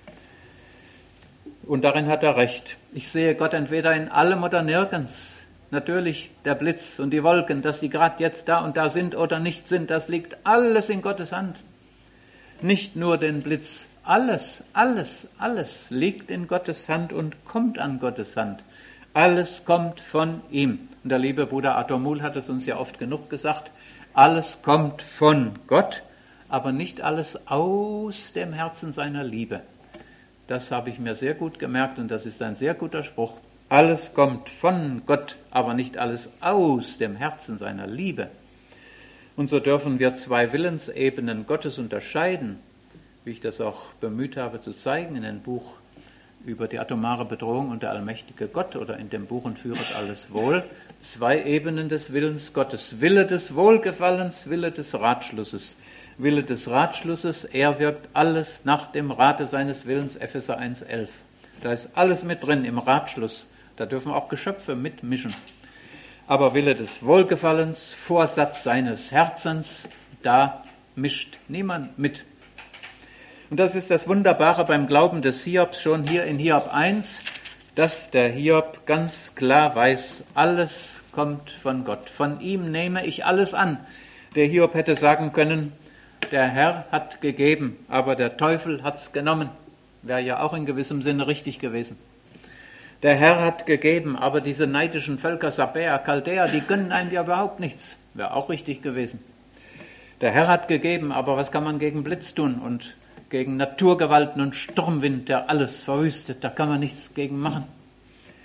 Und darin hat er recht. Ich sehe Gott entweder in allem oder nirgends. Natürlich der Blitz und die Wolken, dass die gerade jetzt da und da sind oder nicht sind, das liegt alles in Gottes Hand. Nicht nur den Blitz, alles liegt in Gottes Hand und kommt an Gottes Hand. Alles kommt von ihm. Und der liebe Bruder Arthur Muhl hat es uns ja oft genug gesagt, alles kommt von Gott, aber nicht alles aus dem Herzen seiner Liebe. Das habe ich mir sehr gut gemerkt und das ist ein sehr guter Spruch. Alles kommt von Gott, aber nicht alles aus dem Herzen seiner Liebe. Und so dürfen wir zwei Willensebenen Gottes unterscheiden, wie ich das auch bemüht habe zu zeigen in dem Buch über die atomare Bedrohung und der allmächtige Gott oder in dem Buch und führet alles wohl. Zwei Ebenen des Willens Gottes. Wille des Wohlgefallens, Wille des Ratschlusses. Wille des Ratschlusses, er wirkt alles nach dem Rate seines Willens, Epheser 1,11. Da ist alles mit drin im Ratschluss. Da dürfen auch Geschöpfe mitmischen. Aber Wille des Wohlgefallens, Vorsatz seines Herzens, da mischt niemand mit. Und das ist das Wunderbare beim Glauben des Hiobs, schon hier in Hiob 1, dass der Hiob ganz klar weiß, alles kommt von Gott. Von ihm nehme ich alles an. Der Hiob hätte sagen können, der Herr hat gegeben, aber der Teufel hat's genommen. Wäre ja auch in gewissem Sinne richtig gewesen. Der Herr hat gegeben, aber diese neidischen Völker, Sabäer, Chaldäer, die gönnen einem ja überhaupt nichts. Wäre auch richtig gewesen. Der Herr hat gegeben, aber was kann man gegen Blitz tun und gegen Naturgewalten und Sturmwind, der alles verwüstet? Da kann man nichts gegen machen.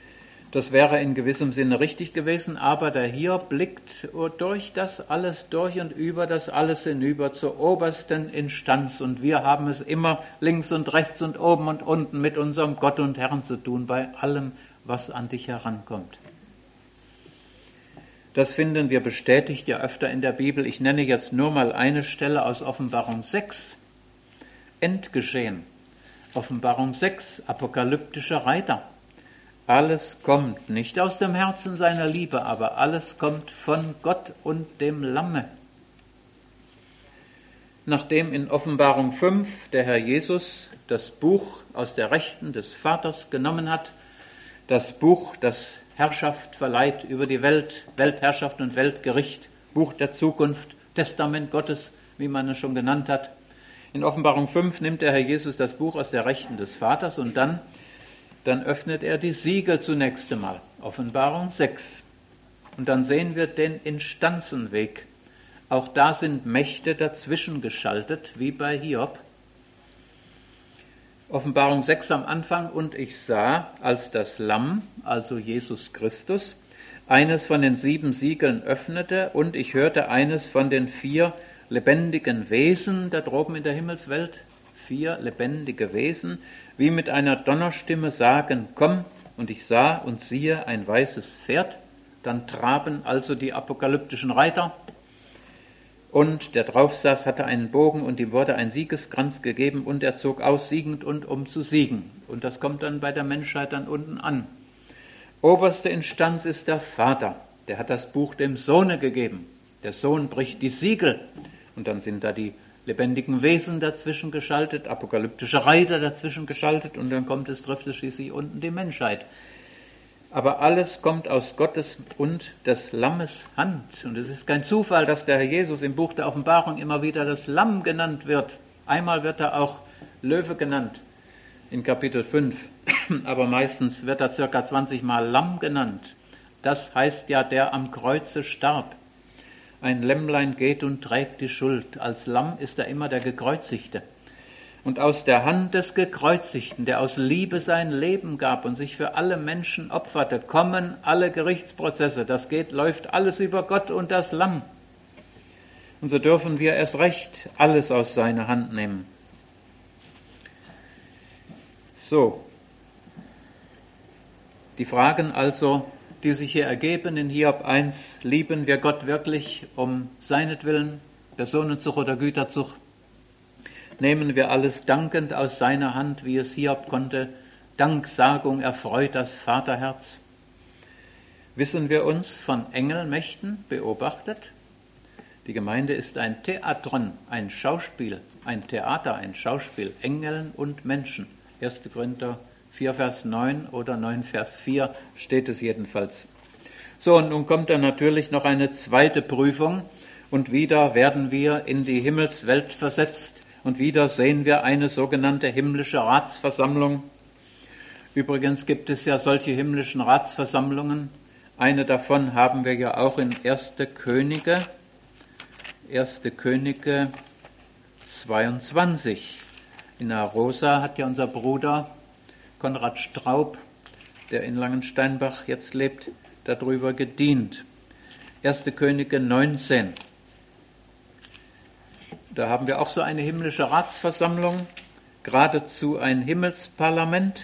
Das wäre in gewissem Sinne richtig gewesen, aber der Hiob blickt durch das alles durch und über das alles hinüber zur obersten Instanz. Und wir haben es immer links und rechts und oben und unten mit unserem Gott und Herrn zu tun, bei allem, was an dich herankommt. Das finden wir bestätigt ja öfter in der Bibel. Ich nenne jetzt nur mal eine Stelle aus Offenbarung 6. Endgeschehen. Offenbarung 6, apokalyptische Reiter. Alles kommt nicht aus dem Herzen seiner Liebe, aber alles kommt von Gott und dem Lamme. Nachdem in Offenbarung 5 der Herr Jesus das Buch aus der Rechten des Vaters genommen hat, das Buch, das Herrschaft verleiht über die Welt, Weltherrschaft und Weltgericht, Buch der Zukunft, Testament Gottes, wie man es schon genannt hat. In Offenbarung 5 nimmt der Herr Jesus das Buch aus der Rechten des Vaters und dann öffnet er die Siegel zunächst einmal. Offenbarung 6. Und dann sehen wir den Instanzenweg. Auch da sind Mächte dazwischen geschaltet, wie bei Hiob. Offenbarung 6 am Anfang: Und ich sah, als das Lamm, also Jesus Christus, eines von den 7 Siegeln öffnete, und ich hörte eines von den 4 lebendigen Wesen da droben in der Himmelswelt, 4 lebendige Wesen, wie mit einer Donnerstimme sagen: Komm. Und ich sah und siehe ein weißes Pferd. Dann traben also die apokalyptischen Reiter. Und der drauf saß, hatte einen Bogen, und ihm wurde ein Siegeskranz gegeben, und er zog aus, siegend und um zu siegen. Und das kommt dann bei der Menschheit dann unten an. Oberste Instanz ist der Vater. Der hat das Buch dem Sohne gegeben. Der Sohn bricht die Siegel. Und dann sind da die lebendigen Wesen dazwischen geschaltet, apokalyptische Reiter dazwischen geschaltet, und dann trifft es schließlich unten die Menschheit. Aber alles kommt aus Gottes und des Lammes Hand. Und es ist kein Zufall, dass der Herr Jesus im Buch der Offenbarung immer wieder das Lamm genannt wird. Einmal wird er auch Löwe genannt in Kapitel 5, aber meistens wird er circa 20 Mal Lamm genannt. Das heißt ja, der am Kreuze starb. Ein Lämmlein geht und trägt die Schuld. Als Lamm ist er immer der Gekreuzigte. Und aus der Hand des Gekreuzigten, der aus Liebe sein Leben gab und sich für alle Menschen opferte, kommen alle Gerichtsprozesse. Das läuft alles über Gott und das Lamm. Und so dürfen wir erst recht alles aus seiner Hand nehmen. So, die Fragen also, die sich hier ergeben in Hiob 1, lieben wir Gott wirklich um seinetwillen, Personenzucht oder Güterzucht? Nehmen wir alles dankend aus seiner Hand, wie es Hiob konnte? Danksagung erfreut das Vaterherz. Wissen wir uns von Engelmächten beobachtet? Die Gemeinde ist ein Theatron, ein Schauspiel, ein Theater, ein Schauspiel, Engeln und Menschen. 1. Korinther 4, Vers 9 oder 9, Vers 4 steht es jedenfalls. So, und nun kommt dann natürlich noch eine zweite Prüfung, und wieder werden wir in die Himmelswelt versetzt, und wieder sehen wir eine sogenannte himmlische Ratsversammlung. Übrigens gibt es ja solche himmlischen Ratsversammlungen. Eine davon haben wir ja auch in 1. Könige 22. In Arosa hat ja unser Bruder Konrad Straub, der in Langensteinbach jetzt lebt, darüber gedient. 1. Könige 19. Da haben wir auch so eine himmlische Ratsversammlung, geradezu ein Himmelsparlament.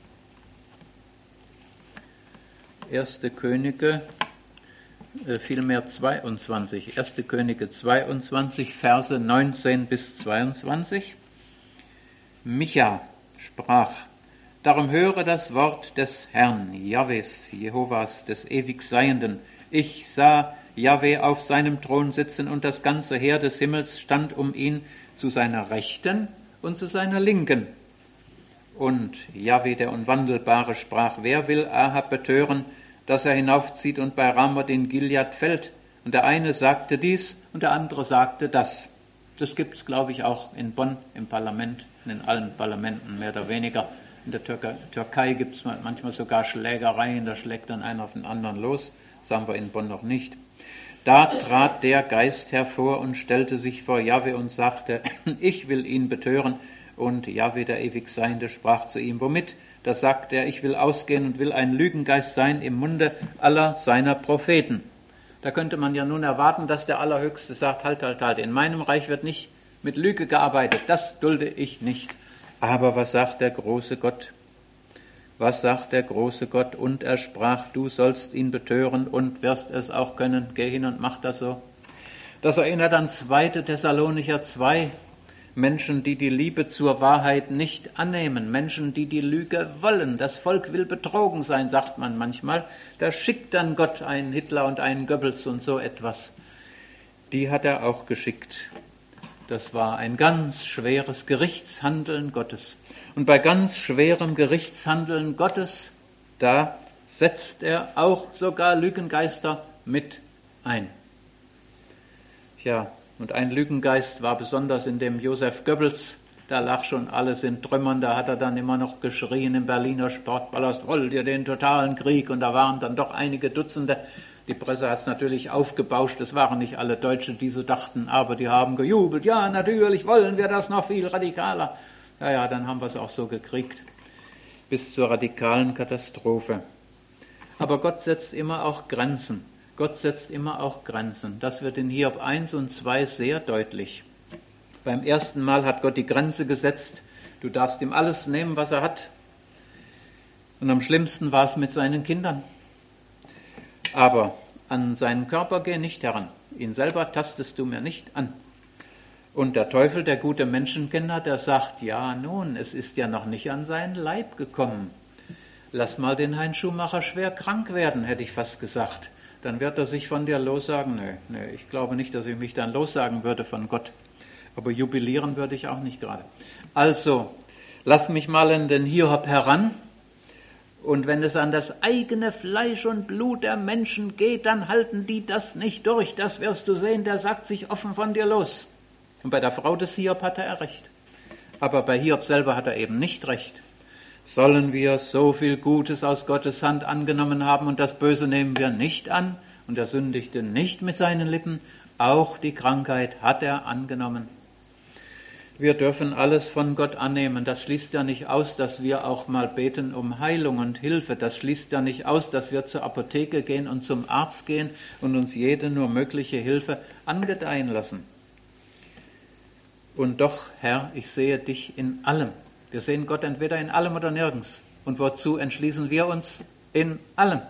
1. Könige, vielmehr 22. 1. Könige 22, Verse 19 bis 22. Micha sprach: Darum höre das Wort des Herrn, Jahwes, Jehovas, des Ewigseienden. Ich sah Jahwe auf seinem Thron sitzen, und das ganze Heer des Himmels stand um ihn zu seiner Rechten und zu seiner Linken. Und Jahwe, der Unwandelbare, sprach: Wer will Ahab betören, dass er hinaufzieht und bei Ramoth in Gilead fällt? Und der eine sagte dies und der andere sagte das. Das gibt es, glaube ich, auch in Bonn im Parlament, in allen Parlamenten mehr oder weniger. In der Türkei gibt es manchmal sogar Schlägereien, da schlägt dann einer auf den anderen los. Das haben wir in Bonn noch nicht. Da trat der Geist hervor und stellte sich vor Jahwe und sagte: Ich will ihn betören. Und Jahwe, der Ewigseiende, sprach zu ihm: Womit Da sagt er, ich will ausgehen und will ein Lügengeist sein im Munde aller seiner Propheten. Da könnte man ja nun erwarten, dass der Allerhöchste sagt, halt, in meinem Reich wird nicht mit Lüge gearbeitet, das dulde ich nicht. Aber was sagt der große Gott? Was sagt der große Gott? Und er sprach, du sollst ihn betören und wirst es auch können. Geh hin und mach das so. Das erinnert an 2. Thessalonicher 2. Menschen, die die Liebe zur Wahrheit nicht annehmen. Menschen, die die Lüge wollen. Das Volk will betrogen sein, sagt man manchmal. Da schickt dann Gott einen Hitler und einen Goebbels und so etwas. Die hat er auch geschickt. Das war ein ganz schweres Gerichtshandeln Gottes. Und bei ganz schwerem Gerichtshandeln Gottes, da setzt er auch sogar Lügengeister mit ein. Ja, und ein Lügengeist war besonders in dem Josef Goebbels. Da lag schon alles in Trümmern. Da hat er dann immer noch geschrien im Berliner Sportpalast, wollt ihr den totalen Krieg? Und da waren dann doch einige Dutzende. Die Presse hat es natürlich aufgebauscht. Es waren nicht alle Deutsche, die so dachten, aber die haben gejubelt. Ja, natürlich wollen wir das noch viel radikaler. Ja, dann haben wir es auch so gekriegt. Bis zur radikalen Katastrophe. Aber Gott setzt immer auch Grenzen. Gott setzt immer auch Grenzen. Das wird in Hiob 1 und 2 sehr deutlich. Beim ersten Mal hat Gott die Grenze gesetzt. Du darfst ihm alles nehmen, was er hat. Und am schlimmsten war es mit seinen Kindern. Aber an seinen Körper geh nicht heran. Ihn selber tastest du mir nicht an. Und der Teufel, der gute Menschenkenner, der sagt, ja nun, es ist ja noch nicht an seinen Leib gekommen. Lass mal den Heinz Schumacher schwer krank werden, hätte ich fast gesagt. Dann wird er sich von dir lossagen. Nö, ich glaube nicht, dass ich mich dann lossagen würde von Gott. Aber jubilieren würde ich auch nicht gerade. Also, lass mich mal in den Hiob heran. Und wenn es an das eigene Fleisch und Blut der Menschen geht, dann halten die das nicht durch. Das wirst du sehen, der sagt sich offen von dir los. Und bei der Frau des Hiob hatte er recht. Aber bei Hiob selber hat er eben nicht recht. Sollen wir so viel Gutes aus Gottes Hand angenommen haben und das Böse nehmen wir nicht an? Und er sündigte nicht mit seinen Lippen. Auch die Krankheit hat er angenommen. Wir dürfen alles von Gott annehmen. Das schließt ja nicht aus, dass wir auch mal beten um Heilung und Hilfe. Das schließt ja nicht aus, dass wir zur Apotheke gehen und zum Arzt gehen und uns jede nur mögliche Hilfe angedeihen lassen. Und doch, Herr, ich sehe dich in allem. Wir sehen Gott entweder in allem oder nirgends. Und wozu entschließen wir uns? In allem.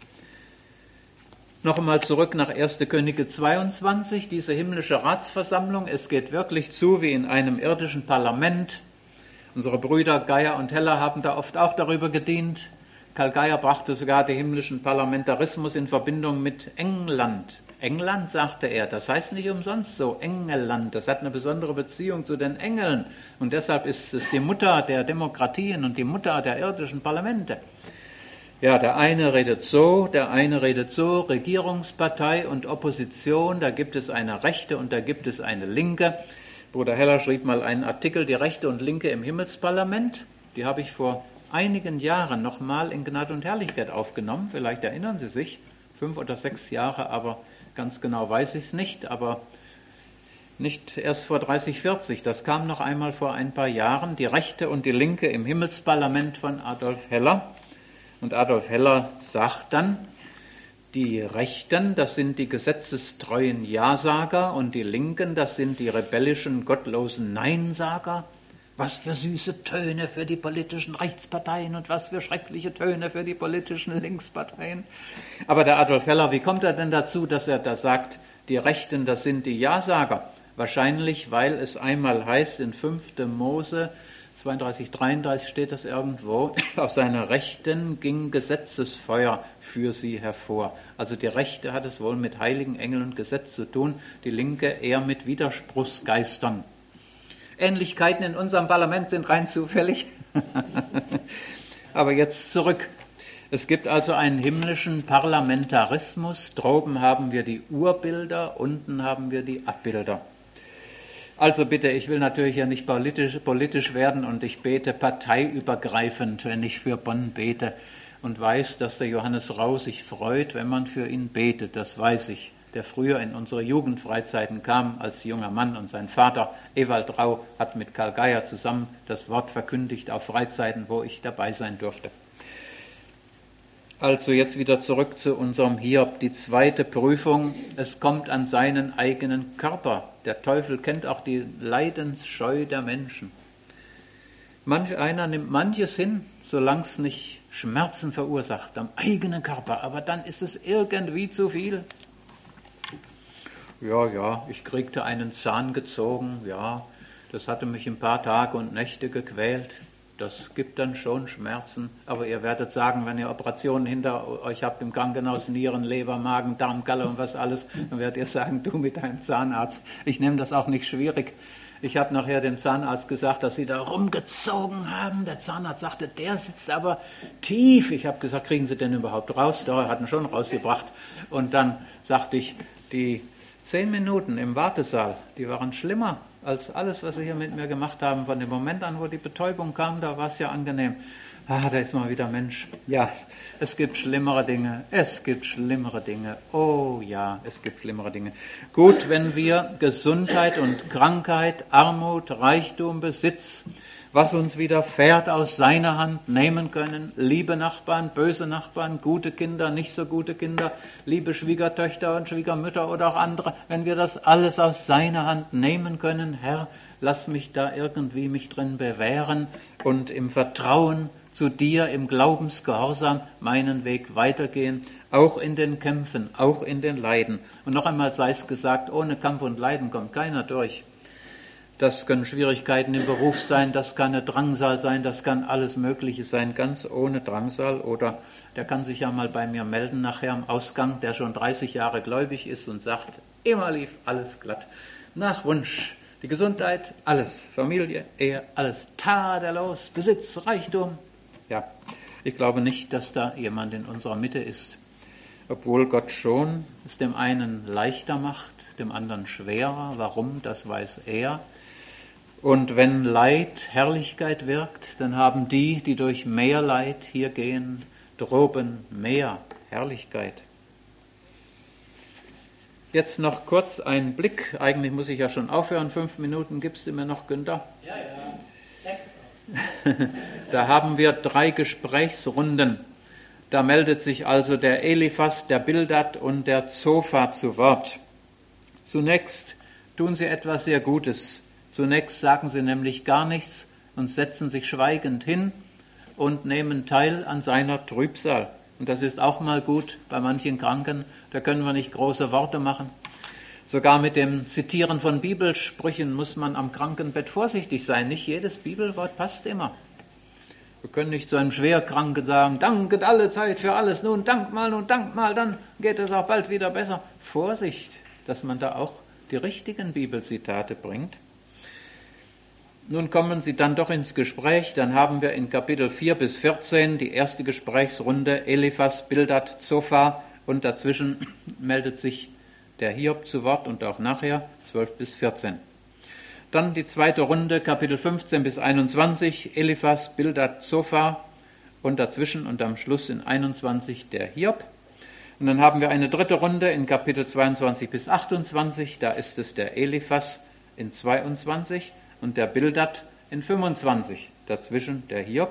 Noch einmal zurück nach 1. Könige 22, diese himmlische Ratsversammlung. Es geht wirklich zu wie in einem irdischen Parlament. Unsere Brüder Geier und Heller haben da oft auch darüber gedient. Karl Geier brachte sogar den himmlischen Parlamentarismus in Verbindung mit England. England, sagte er, das heißt nicht umsonst so, Engelland, das hat eine besondere Beziehung zu den Engeln und deshalb ist es die Mutter der Demokratien und die Mutter der irdischen Parlamente. Ja, der eine redet so, Regierungspartei und Opposition, da gibt es eine Rechte und da gibt es eine Linke. Bruder Heller schrieb mal einen Artikel, die Rechte und Linke im Himmelsparlament, die habe ich vor einigen Jahren nochmal in Gnade und Herrlichkeit aufgenommen, vielleicht erinnern Sie sich, 5 oder 6 Jahre, aber ganz genau weiß ich es nicht, aber nicht erst vor 30, 40. Das kam noch einmal vor ein paar Jahren, die Rechte und die Linke im Himmelsparlament von Adolf Heller. Und Adolf Heller sagt dann, die Rechten, das sind die gesetzestreuen Ja-Sager und die Linken, das sind die rebellischen, gottlosen Nein-Sager. Was für süße Töne für die politischen Rechtsparteien und was für schreckliche Töne für die politischen Linksparteien. Aber der Adolf Heller, wie kommt er denn dazu, dass er da sagt, die Rechten, das sind die Ja-Sager? Wahrscheinlich, weil es einmal heißt, in 5. Mose 32, 33 steht das irgendwo, aus seiner Rechten ging Gesetzesfeuer für sie hervor. Also die Rechte hat es wohl mit heiligen Engeln und Gesetz zu tun, die Linke eher mit Widerspruchsgeistern. Ähnlichkeiten in unserem Parlament sind rein zufällig. Aber jetzt zurück. Es gibt also einen himmlischen Parlamentarismus. Droben haben wir die Urbilder, unten haben wir die Abbilder. Also bitte, ich will natürlich ja nicht politisch werden und ich bete parteiübergreifend, wenn ich für Bonn bete und weiß, dass der Johannes Rau sich freut, wenn man für ihn betet. Das weiß ich. der früher in unsere Jugendfreizeiten kam als junger Mann, und sein Vater Ewald Rau hat mit Karl Geier zusammen das Wort verkündigt auf Freizeiten, wo ich dabei sein durfte. Also jetzt wieder zurück zu unserem Hiob. Die zweite Prüfung, es kommt an seinen eigenen Körper. Der Teufel kennt auch die Leidensscheu der Menschen. Manch einer nimmt manches hin, solange es nicht Schmerzen verursacht am eigenen Körper, aber dann ist es irgendwie zu viel. Ja, ich kriegte einen Zahn gezogen, ja, das hatte mich ein paar Tage und Nächte gequält. Das gibt dann schon Schmerzen, aber ihr werdet sagen, wenn ihr Operationen hinter euch habt im Krankenhaus, Nieren, Leber, Magen, Darm, Galle und was alles, dann werdet ihr sagen, du mit deinem Zahnarzt. Ich nehme das auch nicht schwierig. Ich habe nachher dem Zahnarzt gesagt, dass sie da rumgezogen haben. Der Zahnarzt sagte, der sitzt aber tief. Ich habe gesagt, kriegen Sie den überhaupt raus? Da hatten schon rausgebracht. Und dann sagte ich, die 10 Minuten im Wartesaal, die waren schlimmer als alles, was Sie hier mit mir gemacht haben. Von dem Moment an, wo die Betäubung kam, da war es ja angenehm. Da ist mal wieder Mensch. Ja, es gibt schlimmere Dinge. Es gibt schlimmere Dinge. Oh ja, es gibt schlimmere Dinge. Gut, wenn wir Gesundheit und Krankheit, Armut, Reichtum, Besitz, was uns widerfährt, aus seiner Hand nehmen können. Liebe Nachbarn, böse Nachbarn, gute Kinder, nicht so gute Kinder, liebe Schwiegertöchter und Schwiegermütter oder auch andere. Wenn wir das alles aus seiner Hand nehmen können, Herr, lass mich da irgendwie mich drin bewähren und im Vertrauen zu dir, im Glaubensgehorsam meinen Weg weitergehen, auch in den Kämpfen, auch in den Leiden. Und noch einmal sei es gesagt, ohne Kampf und Leiden kommt keiner durch. Das können Schwierigkeiten im Beruf sein, das kann eine Drangsal sein, das kann alles Mögliche sein, ganz ohne Drangsal. Oder der kann sich ja mal bei mir melden nachher am Ausgang, der schon 30 Jahre gläubig ist und sagt, immer lief alles glatt. Nach Wunsch, die Gesundheit, alles, Familie, Ehe, alles tadellos, Besitz, Reichtum. Ja, ich glaube nicht, dass da jemand in unserer Mitte ist. Obwohl Gott schon es dem einen leichter macht, dem anderen schwerer. Warum, das weiß er. Und wenn Leid Herrlichkeit wirkt, dann haben die, die durch mehr Leid hier gehen, droben mehr Herrlichkeit. Jetzt noch kurz ein Blick. Eigentlich muss ich ja schon aufhören. 5 Minuten gibst du mir noch, Günther? Ja. Da haben wir 3 Gesprächsrunden. Da meldet sich also der Eliphas, der Bildad und der Zophar zu Wort. Zunächst tun sie etwas sehr Gutes. Zunächst sagen sie nämlich gar nichts und setzen sich schweigend hin und nehmen teil an seiner Trübsal. Und das ist auch mal gut bei manchen Kranken. Da können wir nicht große Worte machen. Sogar mit dem Zitieren von Bibelsprüchen muss man am Krankenbett vorsichtig sein. Nicht jedes Bibelwort passt immer. Wir können nicht zu einem Schwerkranken sagen, danket alle Zeit für alles, nun dank mal, dann geht es auch bald wieder besser. Vorsicht, dass man da auch die richtigen Bibelzitate bringt. Nun kommen sie dann doch ins Gespräch. Dann haben wir in Kapitel 4 bis 14 die erste Gesprächsrunde, Eliphas, Bildad, Zophar, und dazwischen meldet sich der Hiob zu Wort und auch nachher 12 bis 14. Dann die zweite Runde, Kapitel 15 bis 21, Eliphas, Bildad, Zophar, und dazwischen und am Schluss in 21 der Hiob. Und dann haben wir eine dritte Runde in Kapitel 22 bis 28, da ist es der Eliphas in 22 und der Bildad in 25, dazwischen der Hiob.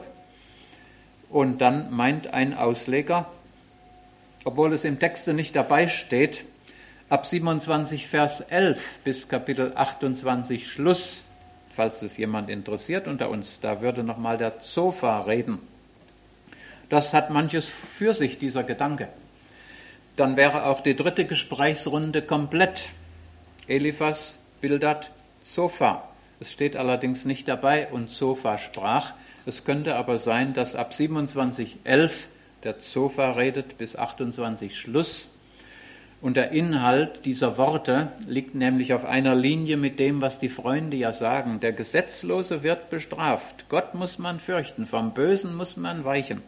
Und dann meint ein Ausleger, obwohl es im Texte nicht dabei steht, ab 27 Vers 11 bis Kapitel 28 Schluss, falls es jemand interessiert unter uns, da würde nochmal der Zophar reden. Das hat manches für sich, dieser Gedanke. Dann wäre auch die dritte Gesprächsrunde komplett. Eliphas, Bildad, Zophar. Es steht allerdings nicht dabei, und Zophar sprach. Es könnte aber sein, dass ab 27,11 der Zophar redet bis 28 Schluss. Und der Inhalt dieser Worte liegt nämlich auf einer Linie mit dem, was die Freunde ja sagen. Der Gesetzlose wird bestraft. Gott muss man fürchten, vom Bösen muss man weichen.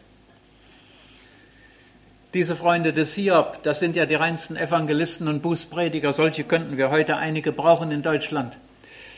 Diese Freunde des Hiob, das sind ja die reinsten Evangelisten und Bußprediger. Solche könnten wir heute einige brauchen in Deutschland.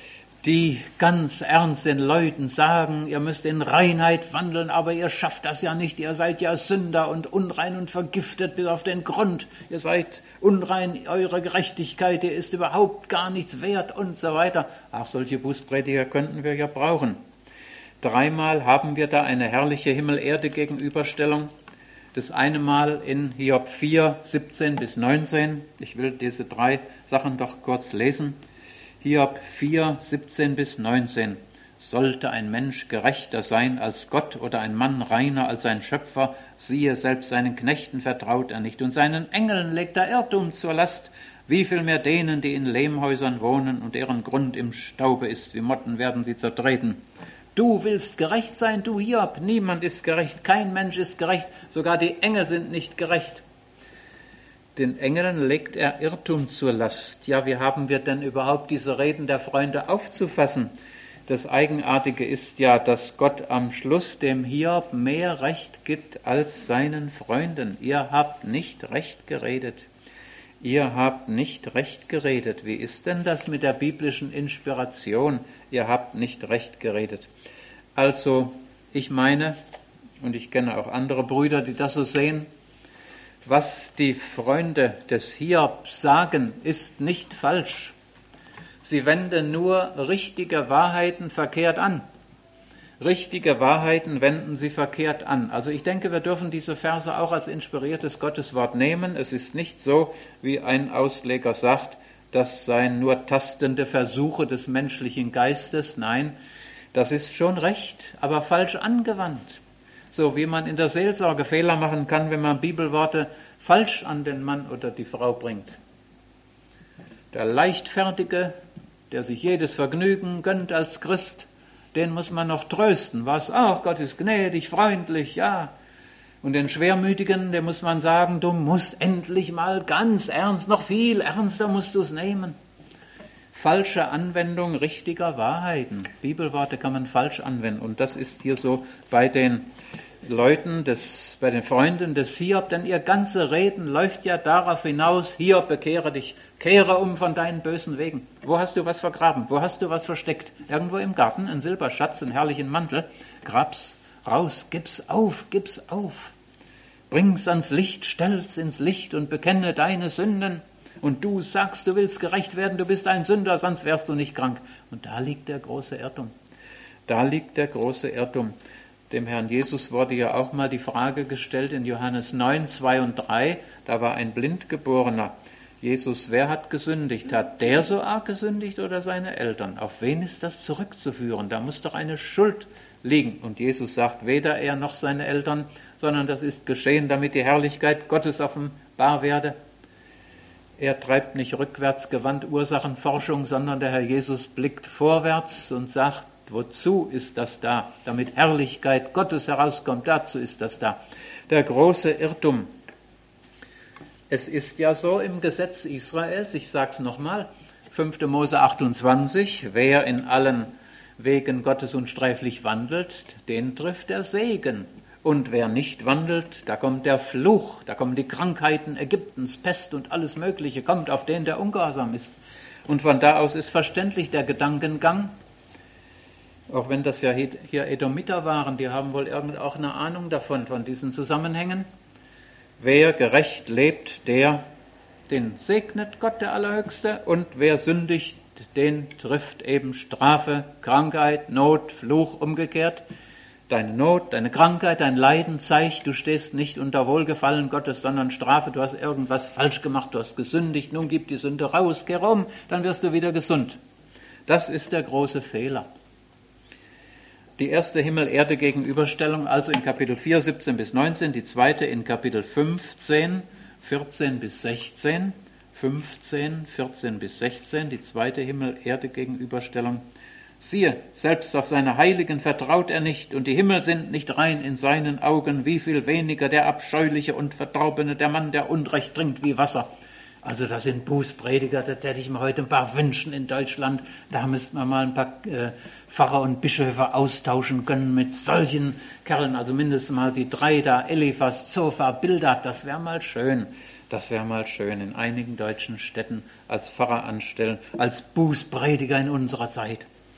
die ganz ernst den Leuten sagen, ihr müsst in Reinheit wandeln, aber ihr schafft das ja nicht, ihr seid ja Sünder und unrein und vergiftet bis auf den Grund, ihr seid unrein, eure Gerechtigkeit, ihr ist überhaupt gar nichts wert und so weiter. Ach, solche Bußprediger könnten wir ja brauchen. 3-mal haben wir da eine herrliche Himmel-Erde-Gegenüberstellung. Das eine Mal in Hiob 4, 17 bis 19. Ich will diese 3 Sachen doch kurz lesen. Hiob 4, 17 bis 19. Sollte ein Mensch gerechter sein als Gott oder ein Mann reiner als sein Schöpfer, siehe, selbst seinen Knechten vertraut er nicht und seinen Engeln legt er Irrtum zur Last. Wie viel mehr denen, die in Lehmhäusern wohnen und deren Grund im Staube ist, wie Motten werden sie zertreten. Du willst gerecht sein, du Hiob, niemand ist gerecht, kein Mensch ist gerecht, sogar die Engel sind nicht gerecht. Den Engeln legt er Irrtum zur Last. Ja, wie haben wir denn überhaupt diese Reden der Freunde aufzufassen? Das Eigenartige ist ja, dass Gott am Schluss dem Hiob mehr Recht gibt als seinen Freunden. Ihr habt nicht recht geredet. Ihr habt nicht recht geredet. Wie ist denn das mit der biblischen Inspiration? Ihr habt nicht recht geredet. Also, ich meine, und ich kenne auch andere Brüder, die das so sehen, was die Freunde des Hiob sagen, ist nicht falsch. Sie wenden nur richtige Wahrheiten verkehrt an. Richtige Wahrheiten wenden sie verkehrt an. Also ich denke, wir dürfen diese Verse auch als inspiriertes Gotteswort nehmen. Es ist nicht so, wie ein Ausleger sagt, das seien nur tastende Versuche des menschlichen Geistes. Nein, das ist schon recht, aber falsch angewandt. So wie man in der Seelsorge Fehler machen kann, wenn man Bibelworte falsch an den Mann oder die Frau bringt. Der Leichtfertige, der sich jedes Vergnügen gönnt als Christ, den muss man noch trösten. Was? Ach, Gott ist gnädig, freundlich, ja. Und den Schwermütigen, dem muss man sagen, du musst endlich mal ganz ernst, noch viel ernster musst du es nehmen. Falsche Anwendung richtiger Wahrheiten. Bibelworte kann man falsch anwenden. Und das ist hier so bei den Leuten, bei den Freunden des Hiob, denn ihr ganze Reden läuft ja darauf hinaus, Hiob, bekehre dich, kehre um von deinen bösen Wegen. Wo hast du was vergraben? Wo hast du was versteckt? Irgendwo im Garten, ein Silberschatz, einen herrlichen Mantel. Grab's raus, gib's auf, gib's auf. Bring's ans Licht, stell's ins Licht und bekenne deine Sünden. Und du sagst, du willst gerecht werden, du bist ein Sünder, sonst wärst du nicht krank. Und da liegt der große Irrtum. Da liegt der große Irrtum. Dem Herrn Jesus wurde ja auch mal die Frage gestellt in Johannes 9, 2 und 3. Da war ein Blindgeborener. Jesus, wer hat gesündigt? Hat der so arg gesündigt oder seine Eltern? Auf wen ist das zurückzuführen? Da muss doch eine Schuld liegen. Und Jesus sagt, weder er noch seine Eltern, sondern das ist geschehen, damit die Herrlichkeit Gottes offenbar werde. Er treibt nicht rückwärtsgewandt Ursachenforschung, sondern der Herr Jesus blickt vorwärts und sagt, wozu ist das da? Damit Herrlichkeit Gottes herauskommt, dazu ist das da. Der große Irrtum. Es ist ja so im Gesetz Israels, ich sage es nochmal, 5. Mose 28, wer in allen Wegen Gottes unsträflich wandelt, den trifft der Segen. Und wer nicht wandelt, da kommt der Fluch, da kommen die Krankheiten Ägyptens, Pest und alles Mögliche, kommt auf den, der ungehorsam ist. Und von da aus ist verständlich der Gedankengang, auch wenn das ja hier Edomiter waren, die haben wohl auch eine Ahnung davon, von diesen Zusammenhängen. Wer gerecht lebt, den segnet Gott der Allerhöchste, und wer sündigt, den trifft eben Strafe, Krankheit, Not, Fluch, umgekehrt. Deine Not, deine Krankheit, dein Leiden zeigt, du stehst nicht unter Wohlgefallen Gottes, sondern Strafe, du hast irgendwas falsch gemacht, du hast gesündigt, nun gib die Sünde raus, kehr um, dann wirst du wieder gesund. Das ist der große Fehler. Die erste Himmel-Erde-Gegenüberstellung also in Kapitel 4, 17 bis 19, die zweite in Kapitel 15, 14 bis 16, 15, 14 bis 16, die zweite Himmel-Erde-Gegenüberstellung. Siehe, selbst auf seine Heiligen vertraut er nicht, und die Himmel sind nicht rein in seinen Augen, wie viel weniger der abscheuliche und Verdorbene, der Mann, der Unrecht trinkt wie Wasser. Also das sind Bußprediger, das hätte ich mir heute ein paar wünschen in Deutschland. Da müssten wir mal ein paar Pfarrer und Bischöfe austauschen können mit solchen Kerlen, also mindestens mal die 3 da, Eliphas, Zophar, Bildad, das wäre mal schön. Das wäre mal schön in einigen deutschen Städten als Pfarrer anstellen, als Bußprediger in unserer Zeit.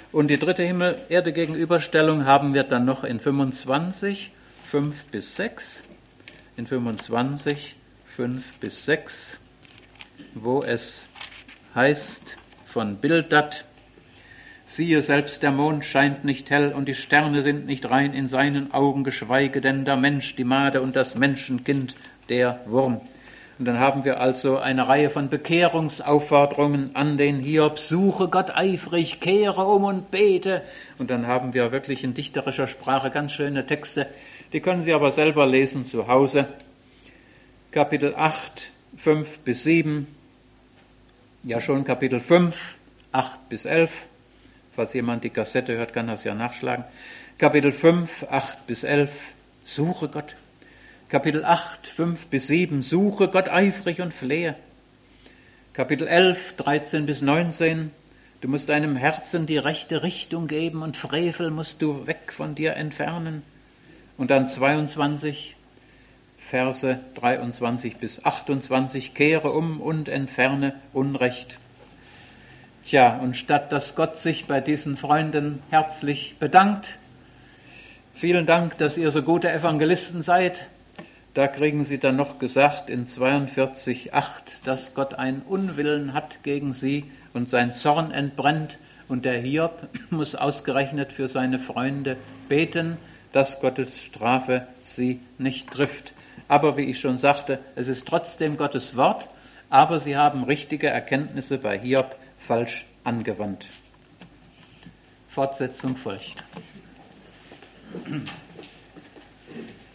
Und die dritte Himmel-Erde-Gegenüberstellung haben wir dann noch in 25, 5 bis 6. In 25, 5 bis 6, wo es heißt von Bildad: Siehe, selbst der Mond scheint nicht hell und die Sterne sind nicht rein in seinen Augen, geschweige denn der Mensch, die Made und das Menschenkind, der Wurm. Und dann haben wir also eine Reihe von Bekehrungsaufforderungen an den Hiob: Suche Gott eifrig, kehre um und bete. Und dann haben wir wirklich in dichterischer Sprache ganz schöne Texte, die können Sie aber selber lesen zu Hause. Kapitel 8, 5 bis 7, ja schon Kapitel 5, 8 bis 11. Falls jemand die Kassette hört, kann das ja nachschlagen. Kapitel 5, 8 bis 11, suche Gott. Kapitel 8, 5 bis 7, suche Gott eifrig und flehe. Kapitel 11, 13 bis 19, du musst deinem Herzen die rechte Richtung geben und Frevel musst du weg von dir entfernen. Und dann 22, Verse 23 bis 28, kehre um und entferne Unrecht. Tja, und statt dass Gott sich bei diesen Freunden herzlich bedankt, vielen Dank, dass ihr so gute Evangelisten seid, da kriegen sie dann noch gesagt in 42,8, dass Gott einen Unwillen hat gegen sie und sein Zorn entbrennt. Und der Hiob muss ausgerechnet für seine Freunde beten, dass Gottes Strafe sie nicht trifft. Aber wie ich schon sagte, es ist trotzdem Gottes Wort, aber sie haben richtige Erkenntnisse bei Hiob falsch angewandt. Fortsetzung folgt.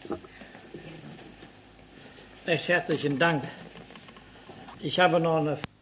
Recht herzlichen Dank. Ich habe noch eine